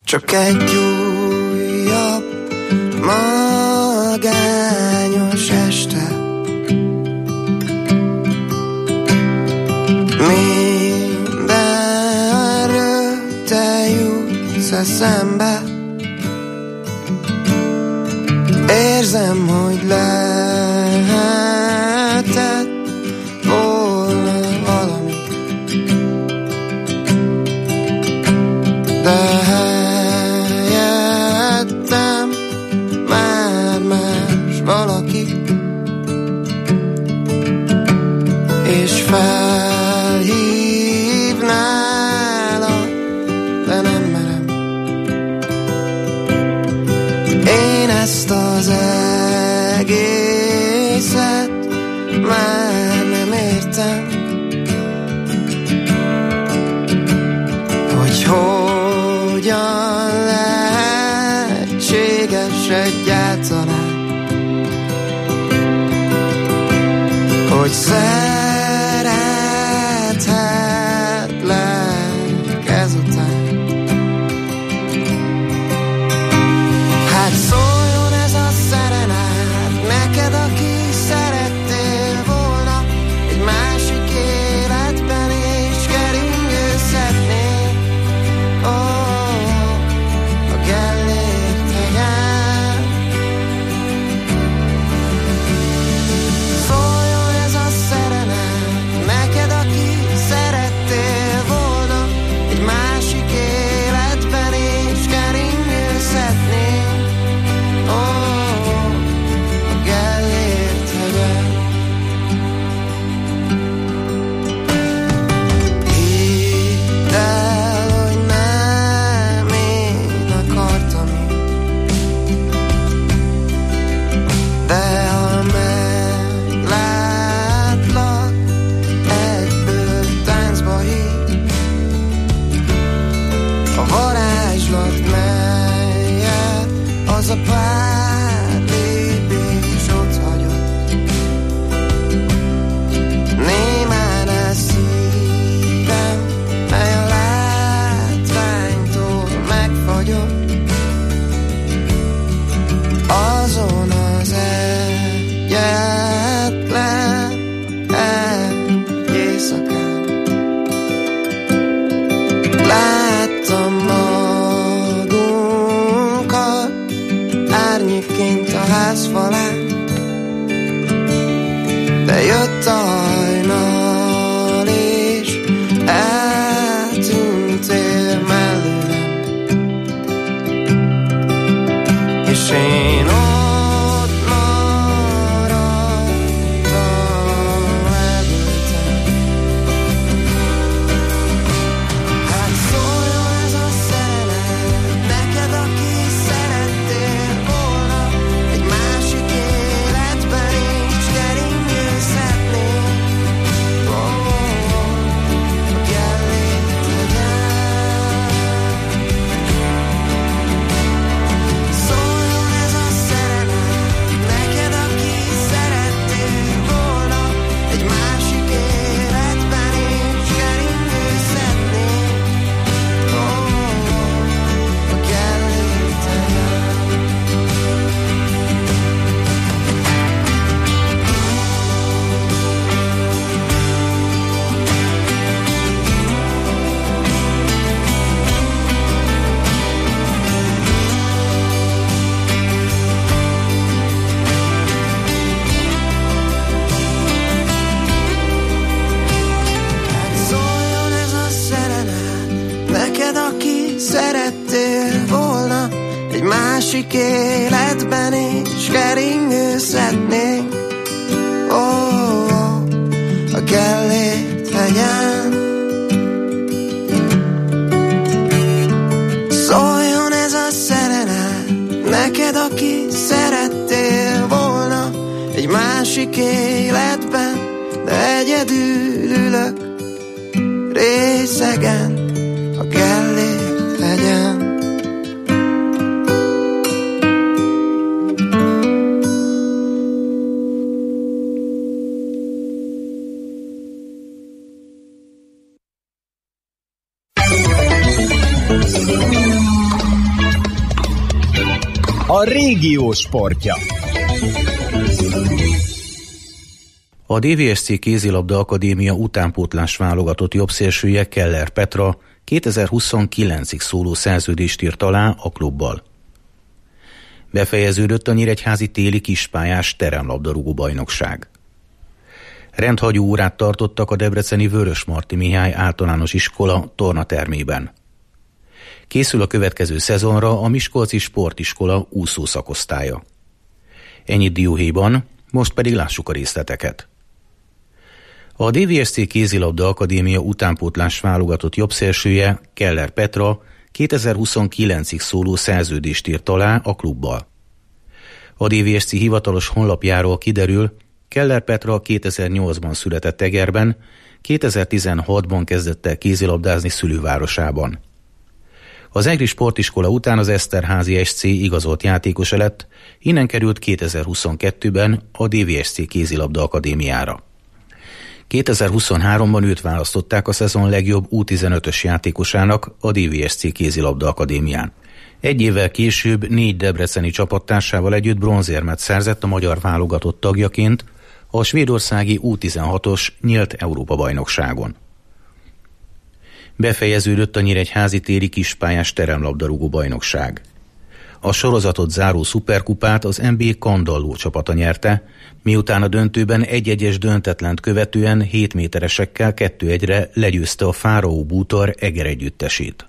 Csak egy újabb magányos este. Mindenről te jutsz eszembe. Érzem, hogy lehetett volna valami, de helyettem már más valaki, és felhívnálak, de nem merem. Én ezt az egészet már nem értem, hogy hogyan lehetséges egyáltalán, hogy szerethetlek ezután. Hát szóljon ez a szerenát neked, aki szerettél volna egy másik életben, és keringőzhetnél, a Gellért hegyen. Szóljon ez a szerenát neked, aki szerettél volna egy másik életben, és keringőzhetnél, a Gellért hegyen. Hidd el, hogy nem én akartam így, de ha meglátlak, egyből táncba hív a varázslat, melyet az a pár lépés ott hagyott. Némán a szívem, mely a látványtól megfagyott, azon az egyetlen egy éjszakán láttam magunkat árnyékként a ház falán, de jött a hajnal, és eltűntél mellőlem, és én ott maradtam, elültem. Hát szóljon ez a szerelem neked, aki szerettél volna egy másik életben, és keringőzhetnél, a Gellért hegyen. Szóljon ez a szerelem neked, aki szerettél volna egy másik életben, és keringőzhetnél, a Gellért hegyen. Szóljon ez a szerelem neked, aki szerettél volna egy másik életben, és keringőzhetnénk, a Gellért hegyen. Szóljon ez a szerelem neked, aki szerettél volna egy másik életben, de egyedül ülök részegen a Gellért hegyen. a régió sportja. A DVSC Kézilabda Akadémia utánpótlás válogatott jobbszélsője Keller Petra 2029-ig szóló szerződést írt alá a klubbal. Befejeződött a nyíregyházi téli kispályás teremlabdarúgó bajnokság. Rendhagyó órát tartottak a debreceni Vörösmarty Mihály általános iskola tornatermében. Készül a következő szezonra a Miskolci Sportiskola úszószakosztálya. Ennyit dióhéjban, most pedig lássuk a részleteket. A DVSC Kézilabda Akadémia utánpótlás válogatott jobbszélsője Keller Petra 2029-ig szóló szerződést írt alá a klubbal. A DVSC hivatalos honlapjáról kiderül, Keller Petra 2008-ban született Egerben, 2016-ban kezdett el kézilabdázni szülővárosában. Az Egri Sportiskola után az Eszterházi SC igazolt játékosa lett, innen került 2022-ben a DVSC Kézilabda Akadémiára. 2023-ban őt választották a szezon legjobb U15-ös játékosának a DVSC Kézilabda Akadémián. Egy évvel később 4 debreceni csapattársával együtt bronzérmet szerzett a magyar válogatott tagjaként a svédországi U16-os nyílt Európa-bajnokságon. Befejeződött a nyíregyházi téli kispályás teremlabdarúgó bajnokság. A sorozatot záró szuperkupát az NB Kandalló csapata nyerte, miután a döntőben 1-1-es döntetlent követően 7 méteresekkel 2-1-re legyőzte a Fáraó Bútor Eger együttesét.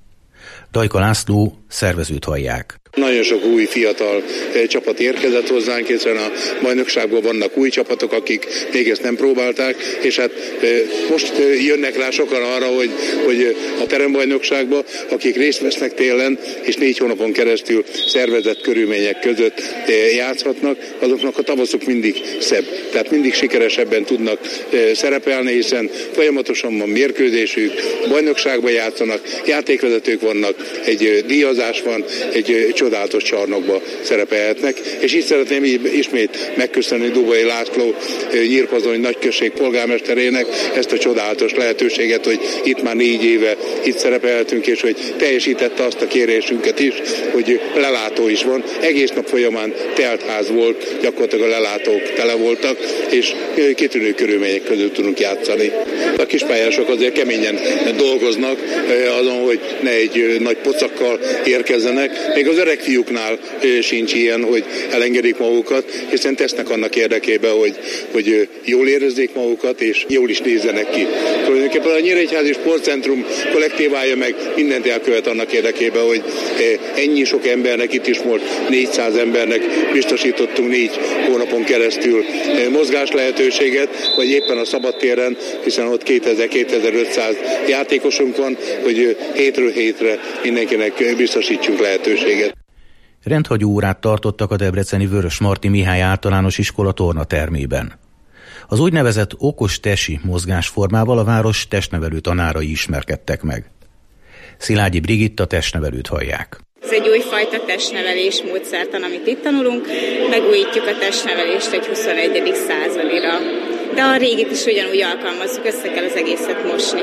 Dajka László, szervezőt hallják. Nagyon sok új fiatal csapat érkezett hozzánk, hiszen a bajnokságban vannak új csapatok, akik még ezt nem próbálták, és hát most jönnek rá sokan arra, hogy a terembajnokságban, akik részt vesznek télen, és 4 hónapon keresztül szervezett körülmények között játszhatnak, azoknak a tavaszuk mindig szebb. Tehát mindig sikeresebben tudnak szerepelni, hiszen folyamatosan van mérkőzésük, bajnokságban játszanak, játékvezetők vannak, egy díjazás van, egy csodálatos csarnokba szerepelhetnek, és így szeretném ismét megköszönni Dubai László Nyírpazony nagyközség polgármesterének ezt a csodálatos lehetőséget, hogy itt már 4 éve itt szerepelhetünk, és hogy teljesítette azt a kérésünket is, hogy lelátó is van. Egész nap folyamán teltház volt, gyakorlatilag a lelátók tele voltak, és kitűnő körülmények között tudunk játszani. A kispályások azért keményen dolgoznak azon, hogy ne egy nagy pocakkal érkezzenek. Még az öreg fiúknál sincs ilyen, hogy elengedik magukat, hiszen tesznek annak érdekében, hogy jól érezzék magukat, és jól is nézzenek ki. Tulajdonképpen a Nyíregyházi Sportcentrum kollektívája meg mindent elkövet annak érdekében, hogy ennyi sok embernek, itt is most 400 embernek biztosítottunk 4 hónapon keresztül mozgás lehetőséget, vagy éppen a szabadtéren, hiszen ott 2000-2500 játékosunk van, hogy hétről hétre mindenkinek biztosítsunk lehetőséget. Rendhagyó órát tartottak a debreceni Vörösmarty Mihály általános iskola tornatermében. Az úgynevezett okos tesi mozgásformával a város testnevelő tanárai ismerkedtek meg. Szilágyi Brigitta testnevelőt hallják. Ez egy újfajta testnevelés módszertan, amit itt tanulunk, megújítjuk a testnevelést egy 21. századira. De a régit is ugyanúgy alkalmazzuk, össze kell az egészet mosni.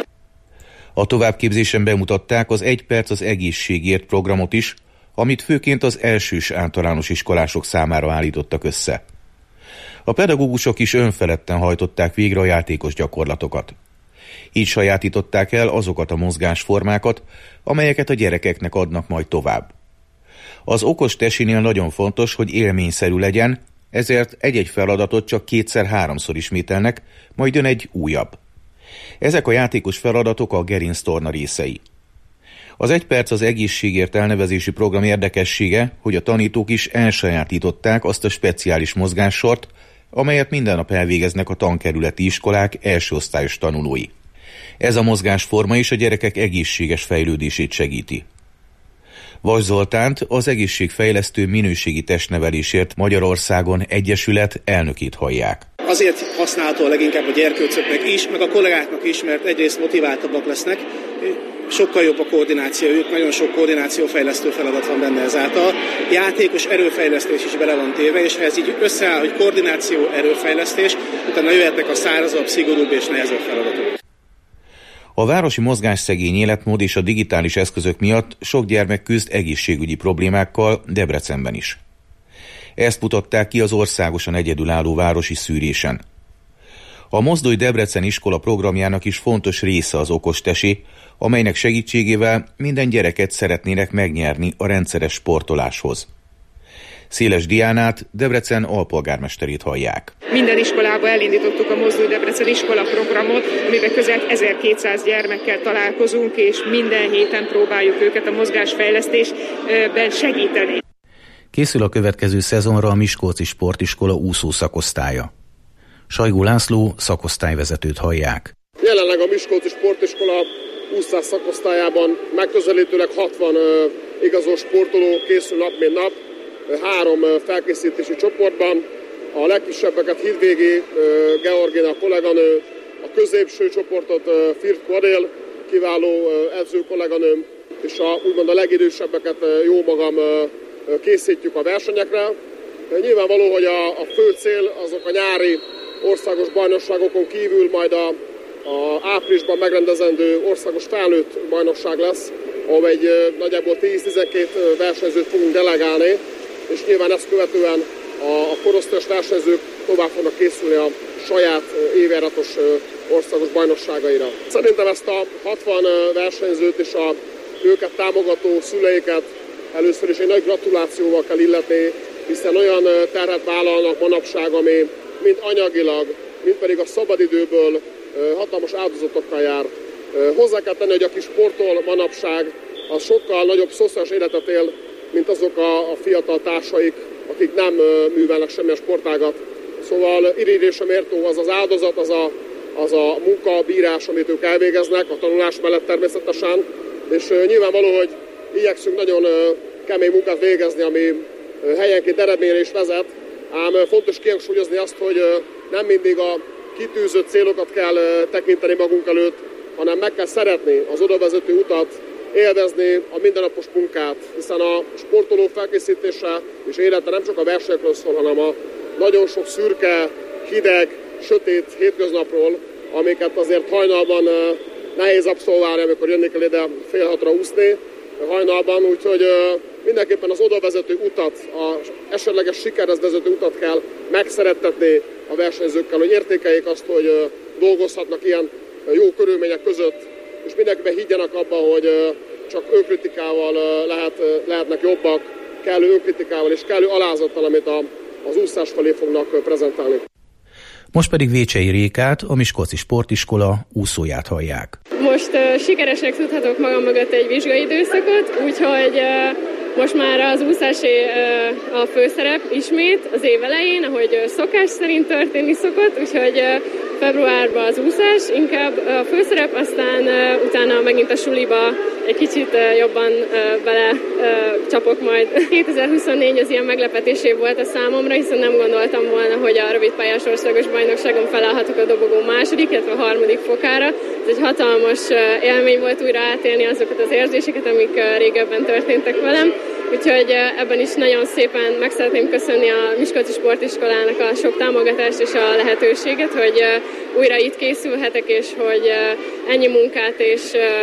A továbbképzésen bemutatták az 1 perc az egészségért programot is, amit főként az elsős általános iskolások számára állítottak össze. A pedagógusok is önfeledten hajtották végre a játékos gyakorlatokat. Így sajátították el azokat a mozgásformákat, amelyeket a gyerekeknek adnak majd tovább. Az okos tesinél nagyon fontos, hogy élményszerű legyen, ezért egy-egy feladatot csak 2-3-szor ismételnek, majd jön egy újabb. Ezek a játékos feladatok a gerinctorna részei. Az 1 perc az egészségért elnevezésű program érdekessége, hogy a tanítók is elsajátították azt a speciális mozgássort, amelyet minden nap elvégeznek a tankerületi iskolák elsőosztályos tanulói. Ez a mozgásforma is a gyerekek egészséges fejlődését segíti. Vas Zoltánt, az Egészségfejlesztő Minőségi Testnevelésért Magyarországon Egyesület elnökét hallják. Azért használható a leginkább a gyerkőcöknek is, meg a kollégáknak is, mert egyrészt motiváltabbak lesznek, sokkal jobb a koordinációjuk, nagyon sok koordinációfejlesztő feladat van benne ezáltal. Játékos erőfejlesztés is bele van téve, és ha ez így összeáll, hogy koordináció, erőfejlesztés, utána jöhetnek a szárazabb, szigorúbb és nehezebb feladatok. A városi mozgásszegény életmód és a digitális eszközök miatt sok gyermek küzd egészségügyi problémákkal Debrecenben is. Ezt mutatták ki az országosan egyedülálló városi szűrésen. A Mozdulj Debrecen iskola programjának is fontos része az okostesi, amelynek segítségével minden gyereket szeretnének megnyerni a rendszeres sportoláshoz. Széles Diánát, Debrecen alpolgármesterét hallják. Minden iskolában elindítottuk a Mozdulj Debrecen iskola programot, amiben közel 1200 gyermekkel találkozunk, és minden héten próbáljuk őket a mozgásfejlesztésben segíteni. Készül a következő szezonra a Miskolci Sportiskola úszó szakosztálya. Sajgó László szakosztályvezetőt hallják. Jelenleg a Miskolci Sportiskola úszás szakosztályában megközelítőleg 60 igazoló sportoló készül nap mint nap, 3 felkészítési csoportban. A legkisebbeket Hidvégi Georgina kolléganő, a középső csoportot Firt Adél, kiváló edző kolléganőm, és úgymond a legidősebbeket jó magam készítjük a versenyekre. Nyilvánvaló, hogy a fő cél azok a nyári országos bajnokságokon kívül majd a áprilisban megrendezendő országos felnőtt bajnokság lesz, ahol egy nagyjából 10-12 versenyzőt fogunk delegálni, és nyilván ezt követően a korosztályos versenyzők tovább fognak készülni a saját évjáratos országos bajnokságaira. Szerintem ezt a 60 versenyzőt és őket támogató szüleiket először is egy nagy gratulációval kell illetni, hiszen olyan terhet vállalnak manapság, ami mind anyagilag, mind pedig a szabadidőből hatalmas áldozatokkal jár. Hozzá kell tenni, hogy aki sportol manapság, az sokkal nagyobb szociális életet él, mint azok a fiatal társaik, akik nem művelnek semmilyen sportágat. Szóval irigylésre méltó az az áldozat, az a munkabírás, amit ők elvégeznek, a tanulás mellett természetesen, és nyilvánvaló, hogy igyekszünk nagyon kemény munkát végezni, ami helyenként eredményre is vezet, ám fontos kihangsúlyozni azt, hogy nem mindig a kitűzött célokat kell tekinteni magunk előtt, hanem meg kell szeretni az odavezető utat, élvezni a mindennapos munkát, hiszen a sportoló felkészítése és élete nem csak a versenyekről szól, hanem a nagyon sok szürke, hideg, sötét hétköznapról, amiket azért hajnalban nehéz abszolválni, amikor jönni kell ide fél 6-ra úszni hajnalban, úgyhogy mindenképpen az odavezető utat, az esetleges sikerhez vezető utat kell megszerettetni a versenyzőkkel, hogy értékeljék azt, hogy dolgozhatnak ilyen jó körülmények között, és mindenkiben higgyenek abban, hogy csak önkritikával lehetnek jobbak, kellő önkritikával és kellő alázattal, amit az úszás felé fognak prezentálni. Most pedig Vécsei Rékát, a Miskolci Sportiskola úszóját hallják. Most sikeresnek tudhatok magam mögött egy vizsgai időszakot, úgyhogy most már az úszásé a főszerep ismét az év elején, ahogy szokás szerint történni szokott, úgyhogy februárban az úszás inkább a főszerep, aztán utána megint a suliba egy kicsit jobban bele csapok majd. 2024 az ilyen meglepetésé volt a számomra, hiszen nem gondoltam volna, hogy a rövidpályás országos bajnokságon felállhatok a dobogó második, illetve a harmadik fokára. Ez egy hatalmas élmény volt újra átélni azokat az érzéseket, amik régebben történtek velem. Úgyhogy ebben is nagyon szépen meg szeretném köszönni a Miskolci Sportiskolának a sok támogatást és a lehetőséget, hogy újra itt készülhetek, és hogy ennyi munkát és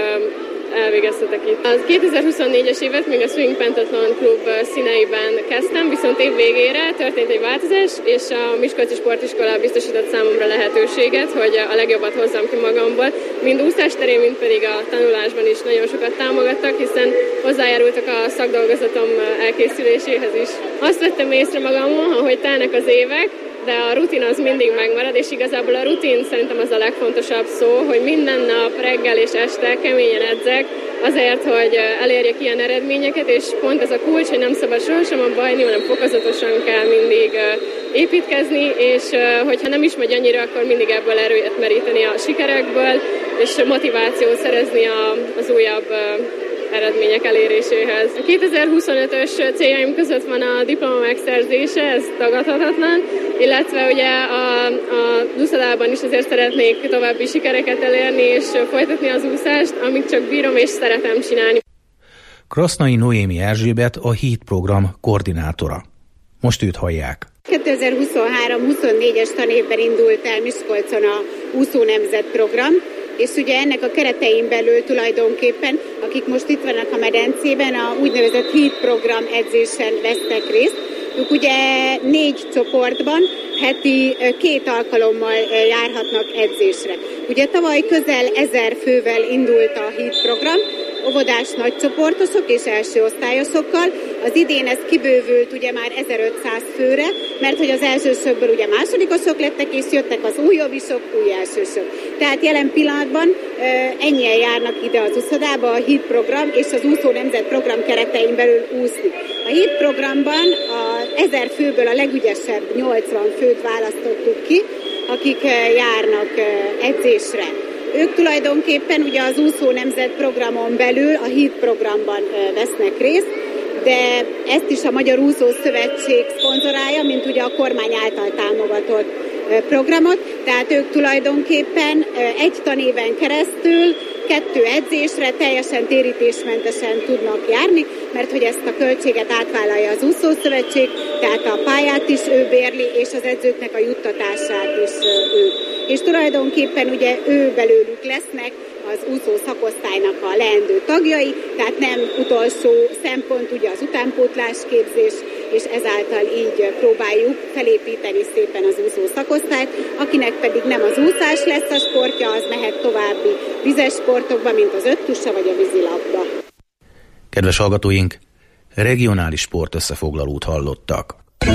elvégeztetek itt. A 2024-es évet még a Swing Pentathlon Klub színeiben kezdtem, viszont év végére történt egy változás, és a Miskolci Sportiskola biztosított számomra lehetőséget, hogy a legjobbat hozzam ki magamból. Mind úszás terén, mind pedig a tanulásban is nagyon sokat támogattak, hiszen hozzájárultak a szakdolgozatom elkészüléséhez is. Azt vettem észre magamon, ahogy telnek az évek, de a rutin az mindig megmarad, és igazából a rutin szerintem az a legfontosabb szó, hogy minden nap, reggel és este keményen edzek, azért, hogy elérjek ilyen eredményeket, és pont ez a kulcs, hogy nem szabad sohasem abba hagyni, hanem fokozatosan kell mindig építkezni, és hogyha nem is megy annyira, akkor mindig ebből erőt meríteni a sikerekből, és motivációt szerezni az újabb eredmények eléréséhez. A 2025-ös céljaim között van a diploma megszerzése, ez tagadhatatlan, illetve ugye a úszodában is azért szeretnék további sikereket elérni, és folytatni az úszást, amíg csak bírom és szeretem csinálni. Krasznai Noémi Erzsébet a HEAT program koordinátora. Most őt hallják. 2023-24-es tanévben indult el Miskolcon a Úszó Nemzet program, és ugye ennek a keretein belül tulajdonképpen, akik most itt vannak a medencében, a úgynevezett HEAT program edzésen vesznek részt. Ők ugye 4 csoportban heti 2 alkalommal járhatnak edzésre. Ugye tavaly közel 1000 fővel indult a HEAT program, óvodás nagycsoportosok és első osztályosokkal. Az idén ez kibővült ugye már 1500 főre, mert hogy az elsősökből ugye másodikosok lettek, és jöttek az újobbisok, új elsősök. Tehát jelen pillanatban ennyien járnak ide az úszodába a HEAT program és az úszó nemzet program keretein belül úszni. A HEAT programban a 1000 főből a legügyesebb 80 főt választottuk ki, akik járnak edzésre. Ők tulajdonképpen ugye az úszó nemzet programon belül a HEAT programban vesznek részt, de ezt is a Magyar Úszó Szövetség szponzorálja, mint ugye a kormány által támogatott programot, tehát ők tulajdonképpen egy tanéven keresztül 2 edzésre teljesen térítésmentesen tudnak járni, mert hogy ezt a költséget átvállalja az úszószövetség, tehát a pályát is ő bérli, és az edzőknek a juttatását is ő. És tulajdonképpen ugye ő belőlük lesznek az úszó szakosztálynak a leendő tagjai, tehát nem utolsó szempont ugye az utánpótlás képzés, és ezáltal így próbáljuk felépíteni szépen az úszó szakosztályt. Akinek pedig nem az úszás lesz a sportja, az mehet további vizes sportokba, mint az öttusa vagy a vízilabda. Kedves hallgatóink, regionális sportösszefoglalót hallottak.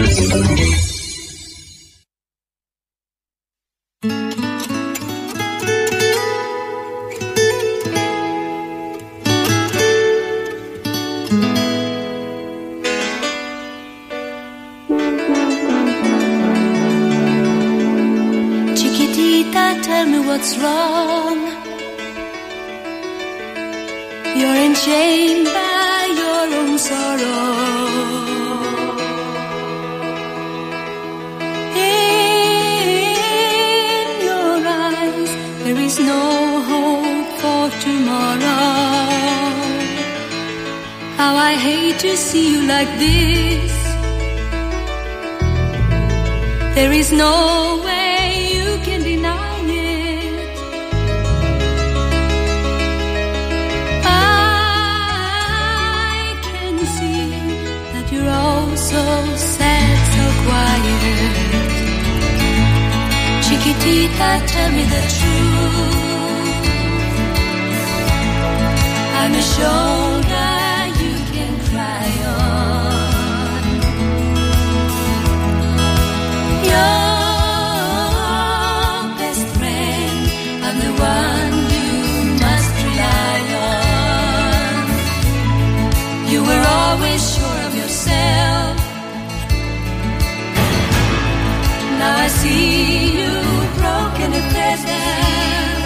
Tell me what's wrong. You're enchained by your own sorrow. In your eyes there is no hope for tomorrow. How I hate to see you like this. There is no way you can deny. So sad, so quiet. Chiquitita, tell me the truth. I'm a shoulder you can cry on. Your best friend, I'm the one you must rely on. You were always sure of yourself. Now I see you broken and pleasant.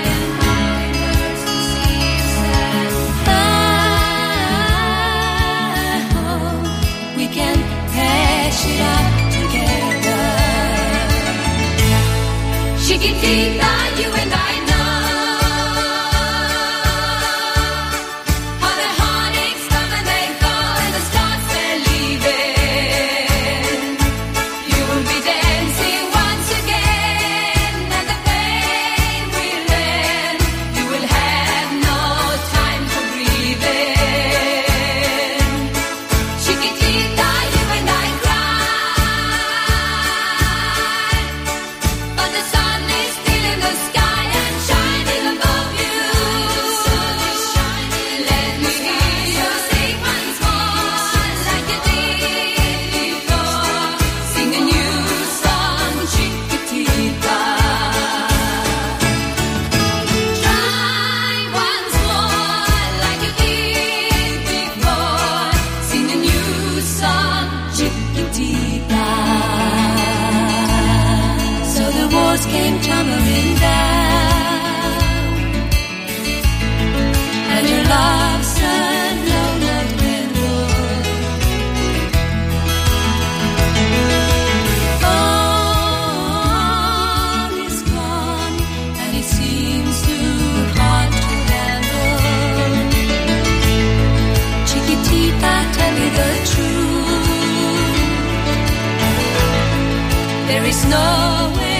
I hope we can patch it up together. Chiquitita, you and I know how the heartaches come and they go, and the stars they're leaving. You will be dancing once again, and the pain will end. You will have no time for breathing. Chiquitita, you and I cry, but the sun is still in the sky and shining above you. Let me hear you sing once more, like you did before. Sing a new song, Chiquitita. Try once more, like you did before. Sing a new song, Chiquitita. So the walls came tumbling down, and your love said no more dwindled. All is gone, and it seems too hard to handle. Chiquitita, tell me the truth. There is no way